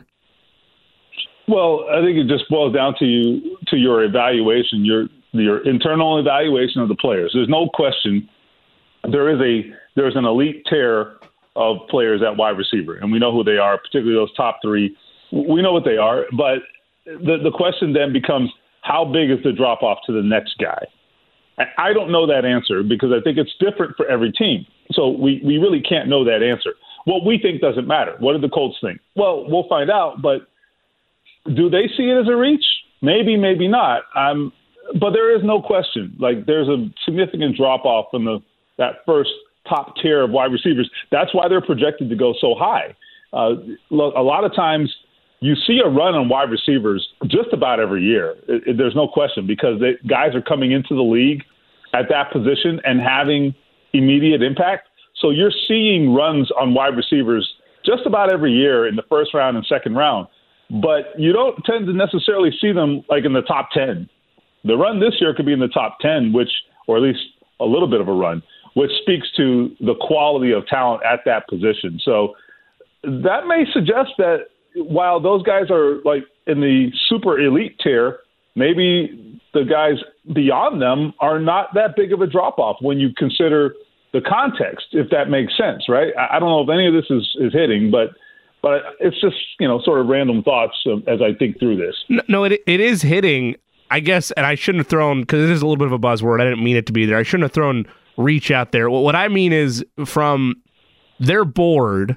Well, I think it just boils down to you to your evaluation, your your internal evaluation of the players. There's no question there is a there's an elite tier of players at wide receiver, and we know who they are, particularly those top three. We know what they are, but the the question then becomes, how big is the drop off to the next guy? I don't know that answer because I think it's different for every team. So we, we really can't know that answer. What we think doesn't matter. What do the Colts think? Well, we'll find out, but do they see it as a reach? Maybe, maybe not. Um, but there is no question. Like, there's a significant drop-off from the that first top tier of wide receivers. That's why they're projected to go so high. Uh, a lot of times you see a run on wide receivers just about every year. It, it, there's no question because they, guys are coming into the league at that position and having immediate impact. So you're seeing runs on wide receivers just about every year in the first round and second round. But you don't tend to necessarily see them like in the top ten. The run this year could be in the top ten, which, or at least a little bit of a run, which speaks to the quality of talent at that position. So that may suggest that while those guys are like in the super elite tier, maybe the guys beyond them are not that big of a drop off when you consider the context, if that makes sense, right? I don't know if any of this is, is hitting, but but it's just, you know, sort of random thoughts as I think through this. No, it it is hitting, I guess, and I shouldn't have thrown, because it is a little bit of a buzzword, I didn't mean it to be there. I shouldn't have thrown reach out there. What I mean is from their board,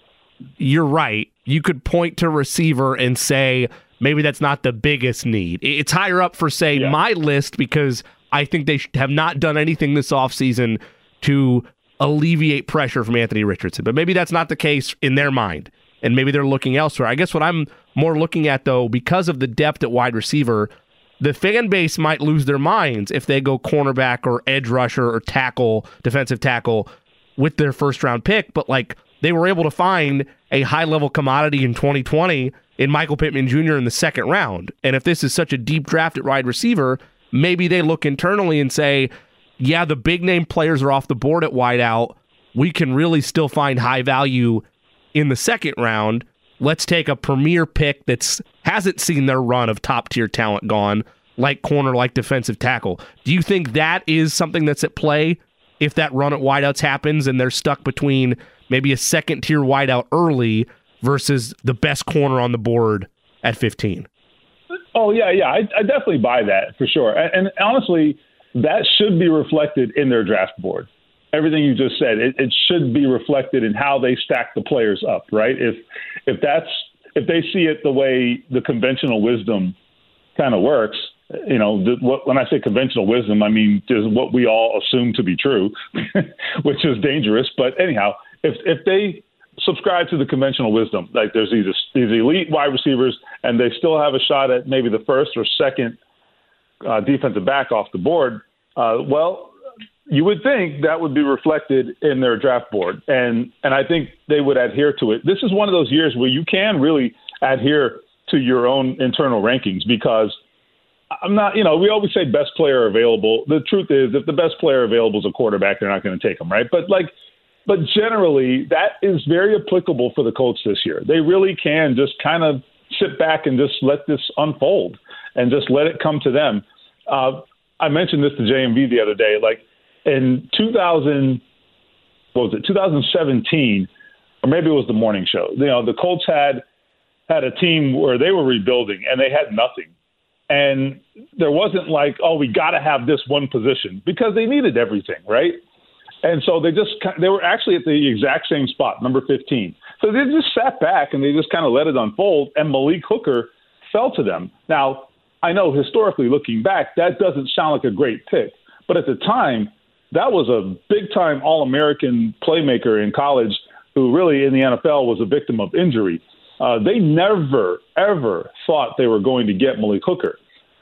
you're right. You could point to receiver and say, maybe that's not the biggest need. It's higher up for, say, yeah. my list because I think they have not done anything this offseason to alleviate pressure from Anthony Richardson. But maybe that's not the case in their mind, and maybe they're looking elsewhere. I guess what I'm more looking at, though, because of the depth at wide receiver, the fan base might lose their minds if they go cornerback or edge rusher or tackle, defensive tackle, with their first-round pick. But, like, they were able to find a high-level commodity in twenty twenty in Michael Pittman Junior in the second round. And if this is such a deep draft at wide receiver, maybe they look internally and say, yeah, the big-name players are off the board at wideout. We can really still find high value in the second round. Let's take a premier pick that's hasn't seen their run of top-tier talent gone, like corner, like defensive tackle. Do you think that is something that's at play if that run at wideouts happens and they're stuck between maybe a second-tier wideout early versus the best corner on the board at fifteen? Oh, yeah, yeah. I, I definitely buy that for sure. And, and honestly, that should be reflected in their draft board. everything you just said, it, it should be reflected in how they stack the players up, right? If if that's if they see it the way the conventional wisdom kind of works, you know, the, what, when I say conventional wisdom, I mean is what we all assume to be true, which is dangerous. But anyhow, if if they subscribe to the conventional wisdom, like there's these these elite wide receivers, and they still have a shot at maybe the first or second uh, defensive back off the board, uh, well, you would think that would be reflected in their draft board, and and I think they would adhere to it. This is one of those years where you can really adhere to your own internal rankings, because I'm not, you know, we always say best player available. The truth is, if the best player available is a quarterback, they're not going to take him, right? But like, but generally, that is very applicable for the Colts this year. They really can just kind of sit back and just let this unfold and just let it come to them. Uh, I mentioned this to J M V the other day. Like in two thousand, what was it, two thousand seventeen, or maybe it was the morning show. You know, the Colts had had a team where they were rebuilding and they had nothing. And there wasn't like, oh, we got to have this one position, because they needed everything, right? And so they just they were actually at the exact same spot, number fifteen. So they just sat back and they just kind of let it unfold, and Malik Hooker fell to them. Now, I know historically looking back, that doesn't sound like a great pick, but at the time, that was a big-time All-American playmaker in college who really in the N F L was a victim of injury. Uh, they never, ever thought they were going to get Malik Hooker.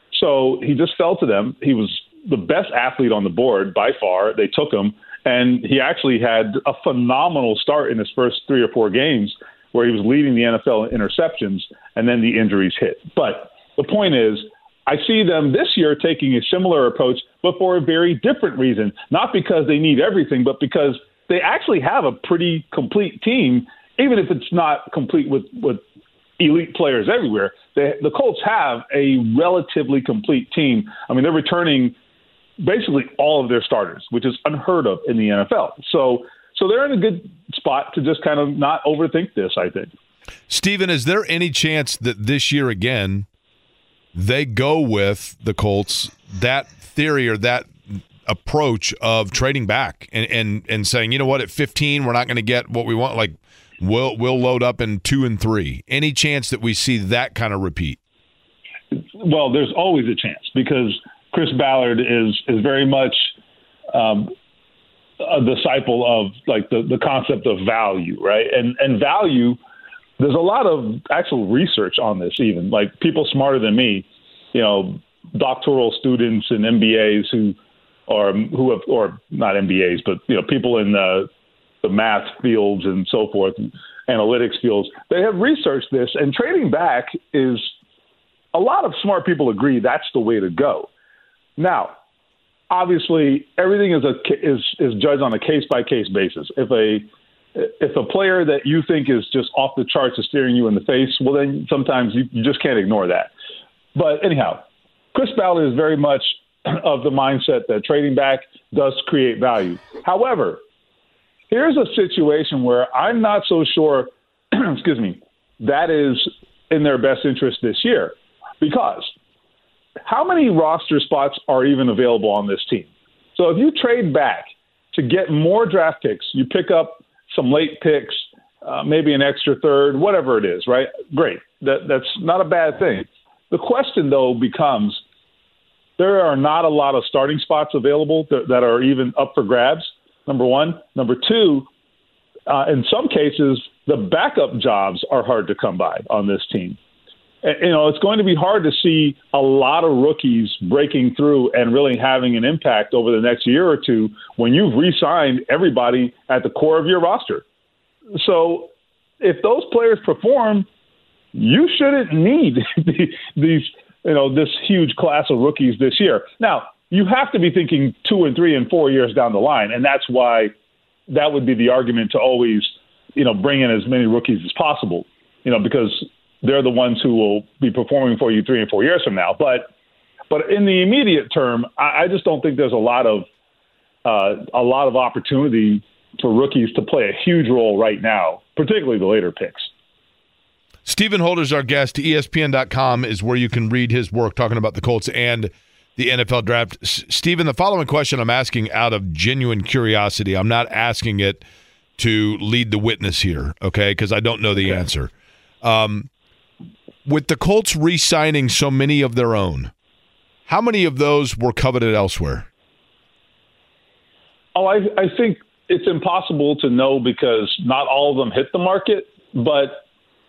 So he just fell to them. He was the best athlete on the board by far. They took him. And he actually had a phenomenal start in his first three or four games where he was leading the N F L in interceptions, and then the injuries hit. But the point is, I see them this year taking a similar approach, but for a very different reason. Not because they need everything, but because they actually have a pretty complete team, even if it's not complete with, with elite players everywhere. They, the Colts have a relatively complete team. I mean, they're returning basically all of their starters, which is unheard of in the N F L. So so they're in a good spot to just kind of not overthink this, I think. Stephen, is there any chance that this year again they go with the Colts, that theory or that approach of trading back and, and, and saying, you know what, at fifteen, we're not going to get what we want, like we'll, we'll load up in two and three. Any chance that we see that kind of repeat? Well, there's always a chance, because Chris Ballard is is very much um, a disciple of like the, the concept of value, right? And and value, there's a lot of actual research on this, even like people smarter than me, you know, doctoral students and M B As who are who have, or not M B As, but you know, people in the the math fields and so forth, analytics fields, they have researched this, and trading back is, a lot of smart people agree that's the way to go. Now, obviously, everything is a is is judged on a case by case basis. If a if a player that you think is just off the charts is staring you in the face, well, then sometimes you, you just can't ignore that. But anyhow, Chris Ballard is very much of the mindset that trading back does create value. However, here's a situation where I'm not so sure, excuse me, that is in their best interest this year, because how many roster spots are even available on this team? So if you trade back to get more draft picks, you pick up some late picks, uh, maybe an extra third, whatever it is, right? Great. That, that's not a bad thing. The question, though, becomes there are not a lot of starting spots available that, that are even up for grabs, number one. Number two, uh, in some cases, the backup jobs are hard to come by on this team. You know, it's going to be hard to see a lot of rookies breaking through and really having an impact over the next year or two when you've re-signed everybody at the core of your roster. So if those players perform, you shouldn't need these, you know, this huge class of rookies this year. Now, you have to be thinking two and three and four years down the line, and that's why that would be the argument to always, you know, bring in as many rookies as possible, you know, because they're the ones who will be performing for you three and four years from now. But but in the immediate term, I, I just don't think there's a lot of uh, a lot of opportunity for rookies to play a huge role right now, particularly the later picks. Stephen Holder's our guest. E S P N dot com is where you can read his work talking about the Colts and the N F L draft. S- Stephen, the following question I'm asking out of genuine curiosity. I'm not asking it to lead the witness here, okay, because I don't know the okay. answer. Um, with the Colts re-signing so many of their own, how many of those were coveted elsewhere? Oh, I, I think it's impossible to know because not all of them hit the market, but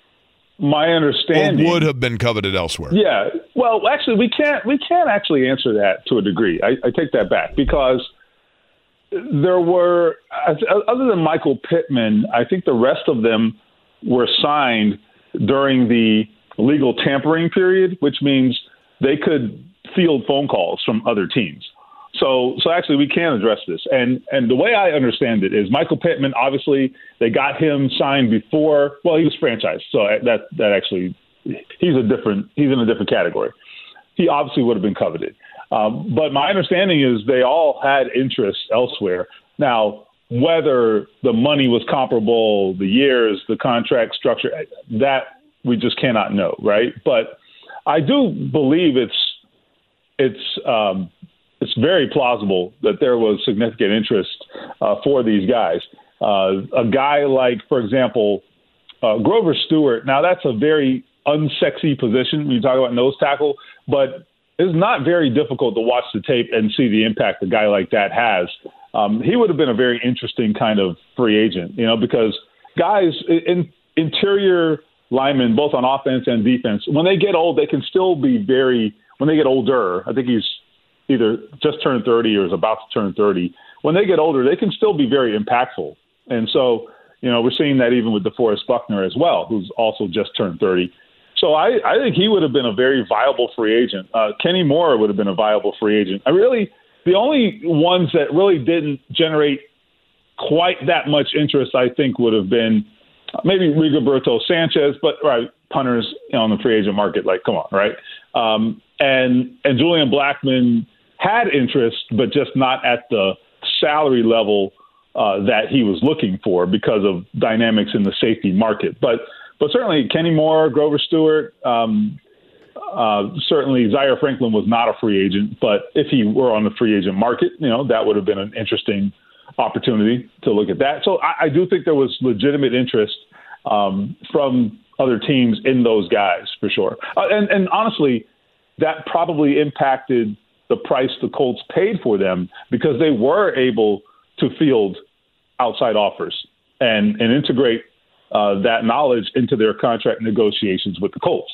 my understanding or would have been coveted elsewhere. Yeah. Well, actually, we can't we can't actually answer that to a degree. I, I take that back because there were, other than Michael Pittman, I think the rest of them were signed during the legal tampering period, which means they could field phone calls from other teams. So, so actually, we can address this. And and the way I understand it is Michael Pittman, obviously, they got him signed before. Well, he was franchised, so that that actually he's a different he's in a different category. He obviously would have been coveted. Um, but my understanding is they all had interest elsewhere. Now, whether the money was comparable, the years, the contract structure, that we just cannot know, right? But I do believe it's it's. Um, It's very plausible that there was significant interest uh, for these guys. Uh, a guy like, for example, uh, Grover Stewart. Now, that's a very unsexy position when you talk about nose tackle, but it's not very difficult to watch the tape and see the impact a guy like that has. Um, he would have been a very interesting kind of free agent, you know, because guys in interior linemen, both on offense and defense, when they get old, they can still be very. When they get older, I think he's either just turned thirty or is about to turn thirty. When they get older, they can still be very impactful. And so, you know, we're seeing that even with DeForest Buckner as well, who's also just turned thirty. So I, I think he would have been a very viable free agent. Uh, Kenny Moore would have been a viable free agent. I really, the only ones that really didn't generate quite that much interest, I think, would have been maybe Rigoberto Sanchez, but right, punters, you know, on the free agent market, like, come on, right? Um, and and Julian Blackmon had interest, but just not at the salary level uh, that he was looking for because of dynamics in the safety market. But but certainly Kenny Moore, Grover Stewart, um, uh, certainly Zaire Franklin was not a free agent. But if he were on the free agent market, you know, that would have been an interesting opportunity to look at that. So I, I do think there was legitimate interest um, from other teams in those guys for sure. Uh, and, and honestly, that probably impacted the price the Colts paid for them because they were able to field outside offers and, and integrate uh, that knowledge into their contract negotiations with the Colts.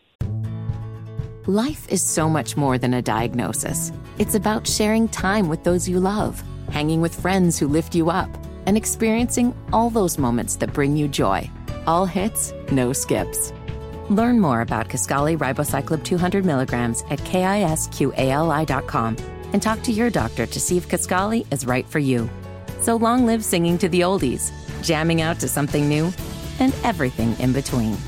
Life is so much more than a diagnosis. It's about sharing time with those you love, hanging with friends who lift you up, and experiencing all those moments that bring you joy. All hits, no skips. Learn more about Kisqali Ribociclib two hundred milligrams at kisqali dot com and talk to your doctor to see if Kisqali is right for you. So long live singing to the oldies, jamming out to something new, and everything in between.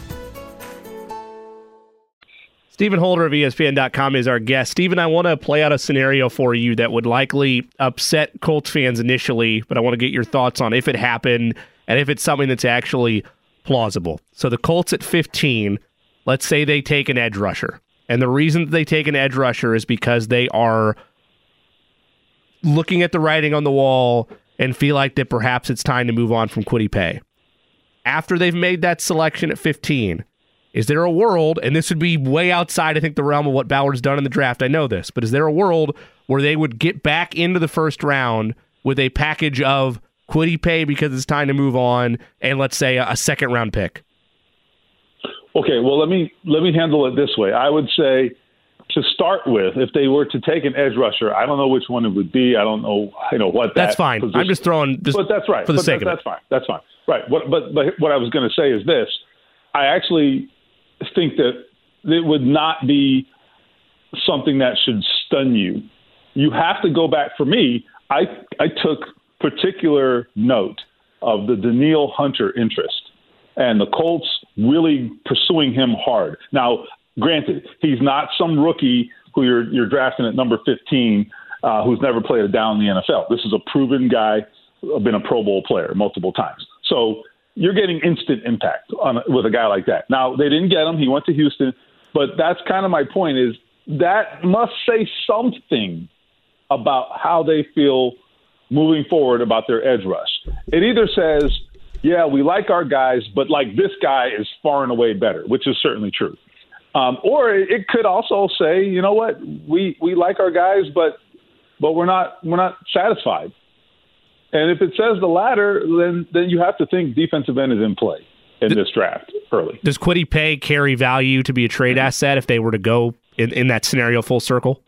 Stephen Holder of E S P N dot com is our guest. Stephen, I want to play out a scenario for you that would likely upset Colts fans initially, but I want to get your thoughts on if it happened and if it's something that's actually plausible. So the Colts at fifteen, let's say they take an edge rusher. And the reason that they take an edge rusher is because they are looking at the writing on the wall and feel like that perhaps it's time to move on from Kwity Paye. After they've made that selection at fifteen, is there a world, and this would be way outside, I think, the realm of what Ballard's done in the draft, I know this, but is there a world where they would get back into the first round with a package of Kwity Paye because it's time to move on, and let's say a, a second round pick? Okay, well let me let me handle it this way. I would say to start with, if they were to take an edge rusher, I don't know which one it would be. I don't know, you know what. That that's fine. Position. I'm just throwing. Just but that's right. For the but sake that, of that's it. fine. That's fine. Right. What, but but what I was going to say is this: I actually think that it would not be something that should stun you. You have to go back. For me, I I took particular note of the Danielle Hunter interest and the Colts really pursuing him hard. Now, granted, he's not some rookie who you're you're drafting at number fifteen, uh, who's never played a down in the N F L. This is a proven guy, been a Pro Bowl player multiple times. So you're getting instant impact on with a guy like that. Now, they didn't get him. He went to Houston. But that's kind of my point is that must say something about how they feel moving forward about their edge rush. It either says, yeah, we like our guys, but like this guy is far and away better, which is certainly true. Um, or it could also say, you know what, we, we like our guys, but but we're not we're not satisfied. And if it says the latter, then then you have to think defensive end is in play in this draft early. Does Kwity Paye carry value to be a trade asset if they were to go in, in that scenario full circle?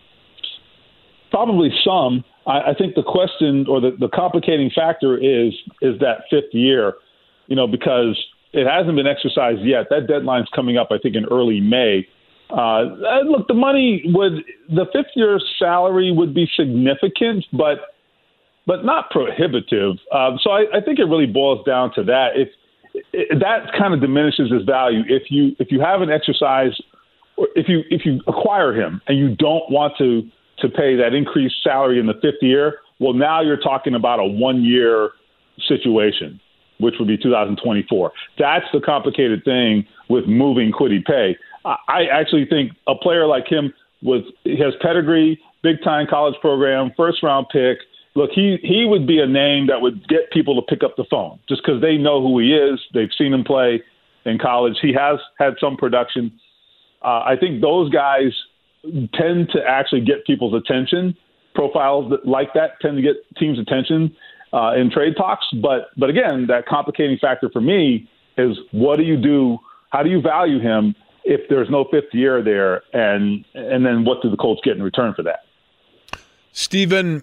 Probably some. I, I think the question or the, the complicating factor is is that fifth year, you know, because it hasn't been exercised yet. That deadline's coming up, I think, in early May. Uh, look, the money would the fifth year salary would be significant, but but not prohibitive. Uh, so I, I think it really boils down to that. If it, that kind of diminishes his value, if you if you have an exercise, or if you if you acquire him and you don't want to to pay that increased salary in the fifth year, well, now you're talking about a one year situation, which would be two thousand twenty-four. That's the complicated thing with moving Kwity Paye. I actually think a player like him with he has pedigree, big time college program, first round pick. Look, he he would be a name that would get people to pick up the phone just because they know who he is. They've seen him play in college. He has had some production. Uh, I think those guys tend to actually get people's attention. Profiles that, like that tend to get teams' attention uh, in trade talks. But but again, that complicating factor for me is what do you do? How do you value him if there's no fifth year there, and and then what do the Colts get in return for that? Stephen,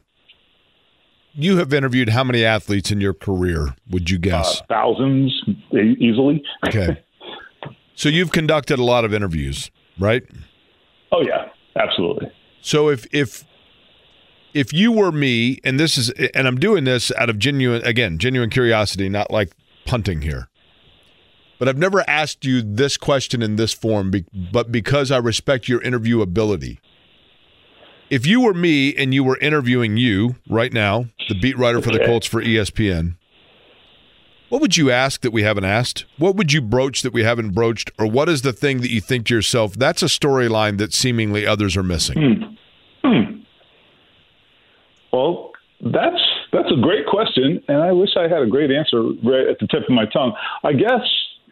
you have interviewed how many athletes in your career, would you guess? Uh, thousands, e- easily. Okay. So you've conducted a lot of interviews, right? Oh, yeah, absolutely. So if if if you were me, and this is, and I'm doing this out of genuine, again, genuine curiosity, not like punting here. But I've never asked you this question in this form, but because I respect your interview ability. If you were me and you were interviewing you right now, the beat writer for the Colts for E S P N, what would you ask that we haven't asked? What would you broach that we haven't broached? Or what is the thing that you think to yourself, that's a storyline that seemingly others are missing? Hmm. Hmm. Well, that's that's a great question, and I wish I had a great answer right at the tip of my tongue. I guess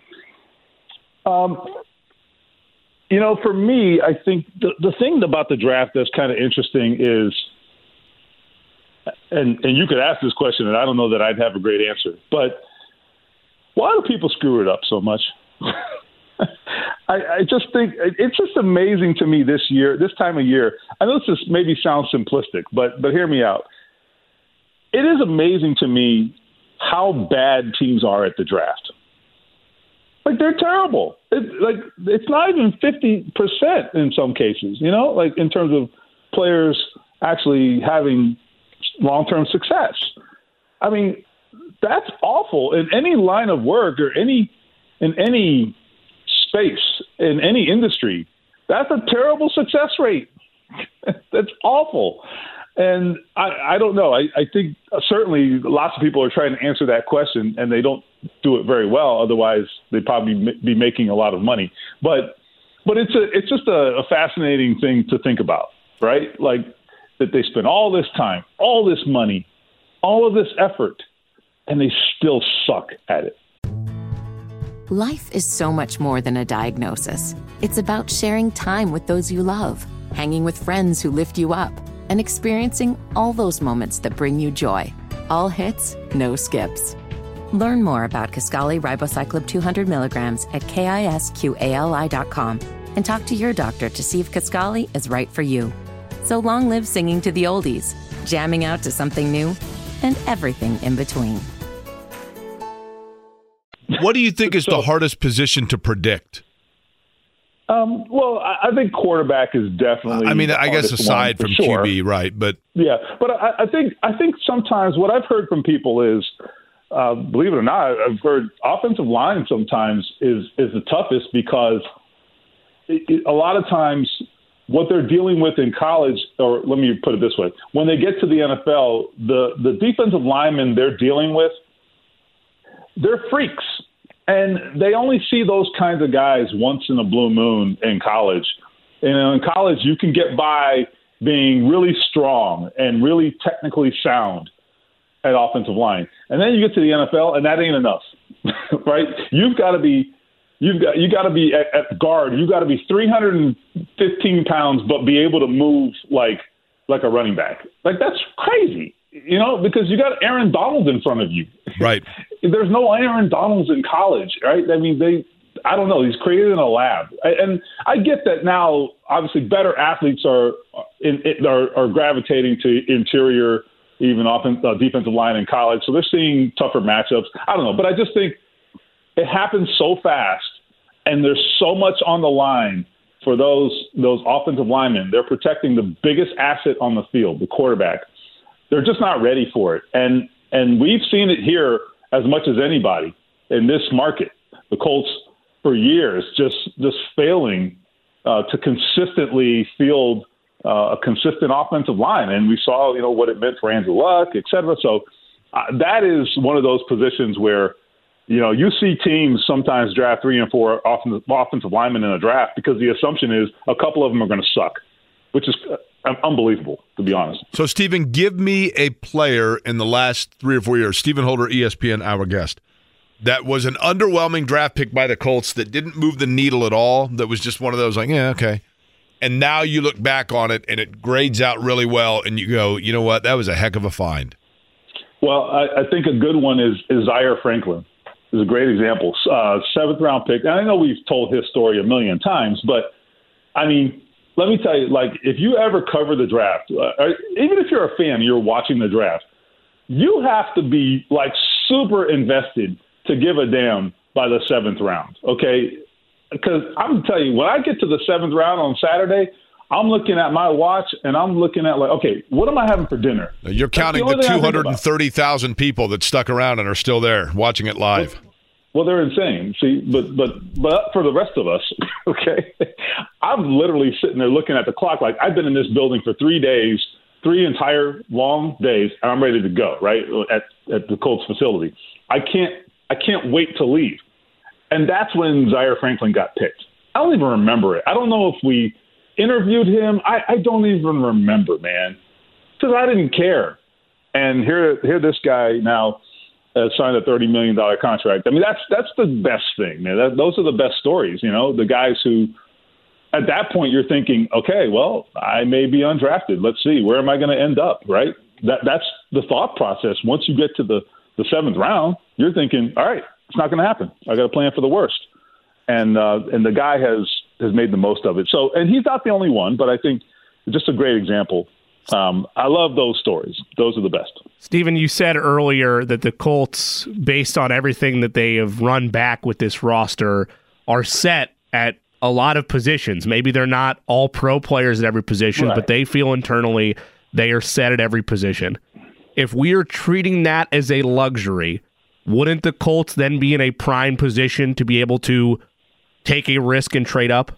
Um, you know, for me, I think the, the thing about the draft that's kind of interesting is, and, and you could ask this question, and I don't know that I'd have a great answer, but why do people screw it up so much? I, I just think it's just amazing to me this year, this time of year. I know this maybe sounds simplistic, but but hear me out. It is amazing to me how bad teams are at the draft. Like, they're terrible. It, like, it's not even fifty percent in some cases, you know, like in terms of players actually having long-term success. I mean, that's awful in any line of work or any in any space, in any industry. That's a terrible success rate. That's awful. And I, I don't know. I, I think certainly lots of people are trying to answer that question, and they don't do it very well. Otherwise, they'd probably be making a lot of money. But but it's a it's just a, a fascinating thing to think about, right? Like that they spend all this time, all this money, all of this effort, and they still suck at it. Life is so much more than a diagnosis. It's about sharing time with those you love, hanging with friends who lift you up, and experiencing all those moments that bring you joy. All hits, no skips. Learn more about Kisqali Ribociclib two hundred milligrams at kisqali dot com and talk to your doctor to see if Kisqali is right for you. So long live singing to the oldies, jamming out to something new, and everything in between. What do you think is the hardest position to predict? Um, well, I, I think quarterback is definitely. I mean, I guess aside from sure. Q B, right? But yeah, but I, I think I think sometimes what I've heard from people is, uh, believe it or not, I've heard offensive line sometimes is is the toughest because it, it, a lot of times what they're dealing with in college, or let me put it this way, when they get to the N F L, the the defensive linemen they're dealing with, they're freaks. And they only see those kinds of guys once in a blue moon in college. You know, in college, you can get by being really strong and really technically sound at offensive line. And then you get to the N F L, and that ain't enough, right? You've got to be you've got you got to be at, at guard. You got to be three hundred fifteen pounds, but be able to move like like a running back. Like that's crazy, you know, because you got Aaron Donald in front of you. Right. There's no Aaron Donalds in college, right? I mean, they. I don't know. He's created in a lab, and I get that now. Obviously, better athletes are in, are, are gravitating to interior, even offense, uh, defensive line in college. So they're seeing tougher matchups. I don't know, but I just think it happens so fast, and there's so much on the line for those those offensive linemen. They're protecting the biggest asset on the field, the quarterback. They're just not ready for it, and and we've seen it here as much as anybody in this market. The Colts, for years, just just failing uh, to consistently field uh, a consistent offensive line. And we saw, you know, what it meant for Andrew Luck, et cetera. So uh, that is one of those positions where, you know, you see teams sometimes draft three and four offensive, offensive linemen in a draft because the assumption is a couple of them are going to suck, which is uh, unbelievable, to be honest. So, Stephen, give me a player in the last three or four years, Stephen Holder, E S P N, our guest, that was an underwhelming draft pick by the Colts that didn't move the needle at all, that was just one of those like, yeah, okay. And now you look back on it, and it grades out really well, and you go, you know what, that was a heck of a find. Well, I, I think a good one is, is Zaire Franklin. Is a great example. Uh, seventh-round pick. And I know we've told his story a million times, but, I mean, let me tell you, like, if you ever cover the draft, uh, even if you're a fan, you're watching the draft, you have to be, like, super invested to give a damn by the seventh round, okay? Because I'm going to tell you, when I get to the seventh round on Saturday, I'm looking at my watch, and I'm looking at, like, okay, what am I having for dinner? You're counting the, the two hundred thirty thousand people that stuck around and are still there watching it live. Well, well, they're insane. See, but but but for the rest of us, okay, I'm literally sitting there looking at the clock like I've been in this building for three days, three entire long days, and I'm ready to go, right, at, at the Colts facility. I can't I can't wait to leave. And that's when Zaire Franklin got picked. I don't even remember it. I don't know if we interviewed him. I, I don't even remember, man, because I didn't care. And here, here, this guy now has signed a thirty million dollars contract. I mean, that's that's the best thing, man. That, those are the best stories, you know, the guys who, at that point, you're thinking, okay, well, I may be undrafted. Let's see, where am I going to end up, right? That That's the thought process. Once you get to the, the seventh round, you're thinking, all right, it's not going to happen. I got to plan for the worst. And uh, and the guy has, has made the most of it. So, and he's not the only one, but I think just a great example. Um, I love those stories. Those are the best. Stephen, you said earlier that the Colts, based on everything that they have run back with this roster, are set at a lot of positions. Maybe they're not all pro players at every position, right, but they feel internally they are set at every position. If we are treating that as a luxury, wouldn't the Colts then be in a prime position to be able to take a risk and trade up?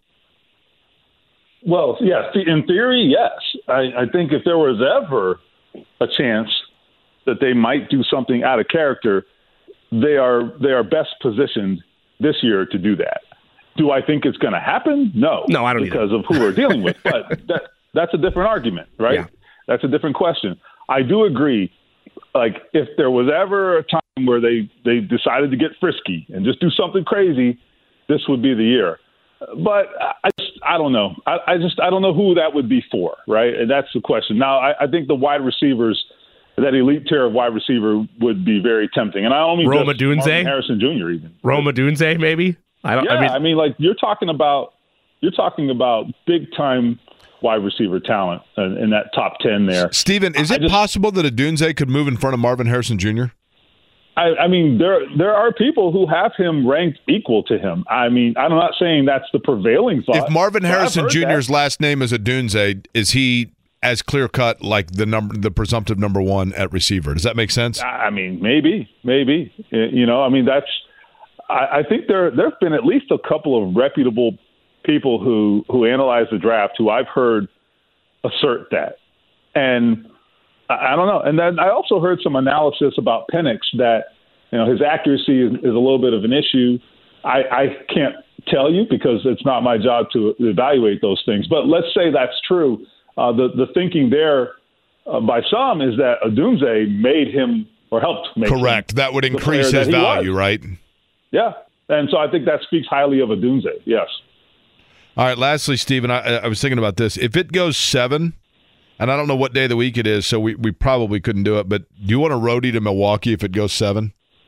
Well, yes, in theory, yes. I, I think if there was ever a chance that they might do something out of character, they are they are best positioned this year to do that. Do I think it's going to happen? No. No, I don't because either. of who we're dealing with. But that, that's a different argument, right? Yeah. That's a different question. I do agree. Like, if there was ever a time where they, they decided to get frisky and just do something crazy, this would be the year. But I just, I don't know. I, I just I don't know who that would be for, right? And that's the question. Now, I, I think the wide receivers, that elite tier of wide receiver would be very tempting. And I only Rome Odunze, Harrison Junior even Rome Odunze, maybe. I don't. Yeah, I mean, I mean, like you're talking about you're talking about big time wide receiver talent in, in that top ten there. Stephen, is I it just, possible that Odunze could move in front of Marvin Harrison Junior? I, I mean, there there are people who have him ranked equal to him. I mean, I'm not saying that's the prevailing thought. If Marvin Harrison Junior's that. last name is Odunze, is he as clear cut like the number, the presumptive number one at receiver? Does that make sense? I mean, maybe, maybe. You know, I mean, that's. I, I think there there have been at least a couple of reputable people who who analyze the draft who I've heard assert that, and. I don't know. And then I also heard some analysis about Penix that, you know, his accuracy is, is a little bit of an issue. I, I can't tell you because it's not my job to evaluate those things. But let's say that's true. Uh, the the thinking there uh, by some is that Odunze made him or helped make correct. him That would increase his value, right? Yeah, and so I think that speaks highly of Odunze. Yes. All right. Lastly, Stephen, I, I was thinking about this. If it goes seven, and I don't know what day of the week it is, so we, we probably couldn't do it. But do you want a roadie to Milwaukee if it goes seven?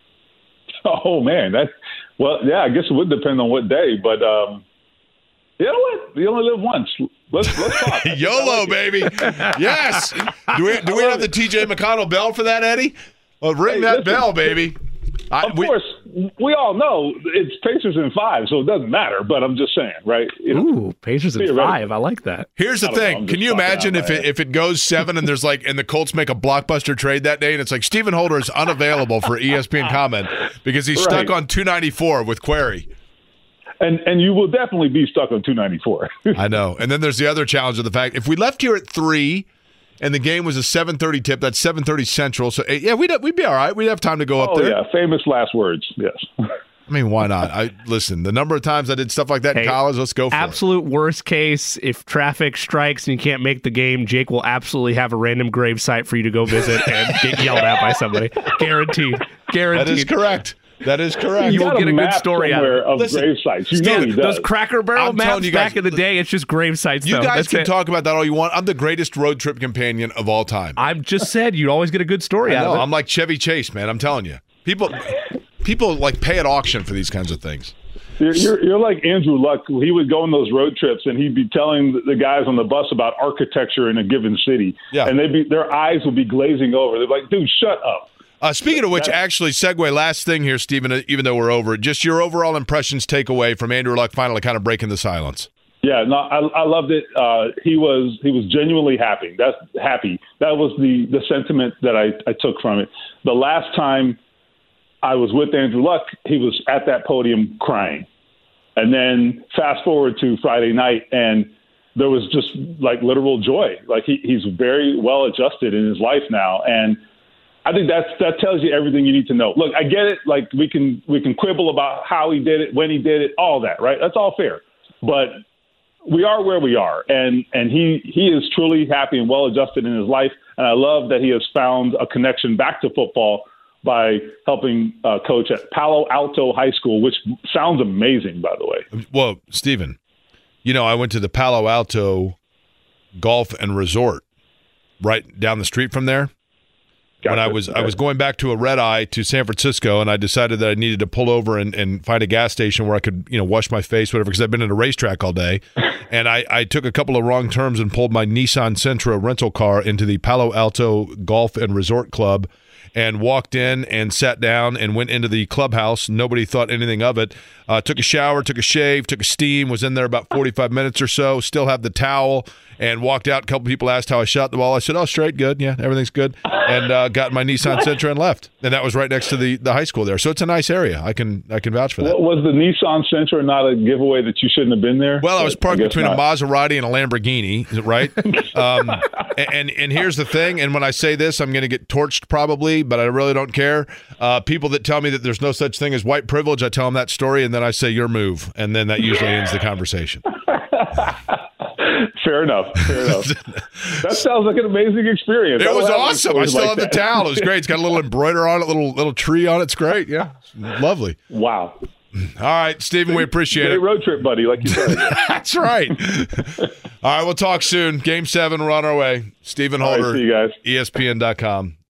Oh man, that well, yeah. I guess it would depend on what day, but um, you know what? You only live once. Let's let's talk. YOLO, like baby. Yes. Do we do we have the T J McConnell bell for that, Eddie? Well, ring hey, that listen, bell, baby. I, of we, course, we all know it's Pacers in five, so it doesn't matter. But I'm just saying, right? You know, Ooh, Pacers in five. I like that. Here's the thing: can you imagine if it if it goes seven and there's like and the Colts make a blockbuster trade that day and it's like Stephen Holder is unavailable for E S P N comment because he's right. stuck on two ninety-four with Query. And and you will definitely be stuck on two ninety-four. I know. And then there's the other challenge of the fact if we left here at three. And the game was a seven thirty tip. That's seven thirty Central. So, yeah, we'd, we'd be all right. We'd have time to go up oh, there. Oh, yeah. Famous last words. Yes. I mean, why not? I Listen, the number of times I did stuff like that in hey, college, let's go for absolute it. Absolute worst case, if traffic strikes and you can't make the game, Jake will absolutely have a random grave site for you to go visit and get yelled at by somebody. Guaranteed. Guaranteed. That is correct. That is correct. You will get a good story out of, of Listen, grave sites. You Steve, know he does. Those Cracker Barrel I'm maps you guys, back in the day, it's just grave sites. You though. guys That's can it. talk about that all you want. I'm the greatest road trip companion of all time. I've just said you always get a good story I out know. of it. I'm like Chevy Chase, man. I'm telling you. People, people like pay at auction for these kinds of things. You're, you're, you're like Andrew Luck. He would go on those road trips and he'd be telling the guys on the bus about architecture in a given city. Yeah. And they'd be, their eyes would be glazing over. They're like, dude, shut up. Uh, speaking of which, actually, segue, last thing here, Stephen, even though we're over, just your overall impressions takeaway from Andrew Luck finally kind of breaking the silence. Yeah, no, I, I loved it. Uh, he was he was genuinely happy. That's happy. That was the, the sentiment that I, I took from it. The last time I was with Andrew Luck, he was at that podium crying. And then fast forward to Friday night, and there was just like literal joy. Like he, he's very well adjusted in his life now, and I think that's that tells you everything you need to know. Look, I get it. Like we can we can quibble about how he did it, when he did it, all that, right? That's all fair. But we are where we are, and and he he is truly happy and well adjusted in his life. And I love that he has found a connection back to football by helping uh, coach at Palo Alto High School, which sounds amazing, by the way. Well, Stephen, you know I went to the Palo Alto Golf and Resort right down the street from there. When I was I was going back to a red eye to San Francisco, and I decided that I needed to pull over and, and find a gas station where I could, you know, wash my face, whatever, because I've been at a racetrack all day. And I, I took a couple of wrong turns and pulled my Nissan Sentra rental car into the Palo Alto Golf and Resort Club and walked in and sat down and went into the clubhouse. Nobody thought anything of it. Uh, took a shower, took a shave, took a steam, was in there about forty-five minutes or so, still have the towel, and walked out. A couple people asked how I shot the ball. I said, oh, straight, good. Yeah, everything's good. And uh, got my Nissan Sentra and left. And that was right next to the, the high school there. So it's a nice area. I can I can vouch for that. Was the Nissan Sentra not a giveaway that you shouldn't have been there? Well, I was parked I between not. a Maserati and a Lamborghini, right? um, and, and here's the thing, and when I say this, I'm going to get torched probably, but I really don't care. Uh, people that tell me that there's no such thing as white privilege, I tell them that story, and then I say, your move. And then that usually ends the conversation. Fair enough. Fair enough. That sounds like an amazing experience. It was awesome. I still like have that. the towel. It was great. It's got a little embroider on it, little little tree on it. It's great. Yeah, lovely. Wow. All right, Stephen, we appreciate Great it. road trip, buddy, like you said. That's right. All right, we'll talk soon. Game seven, we're on our way. Stephen Holder, right, see you guys. E S P N dot com.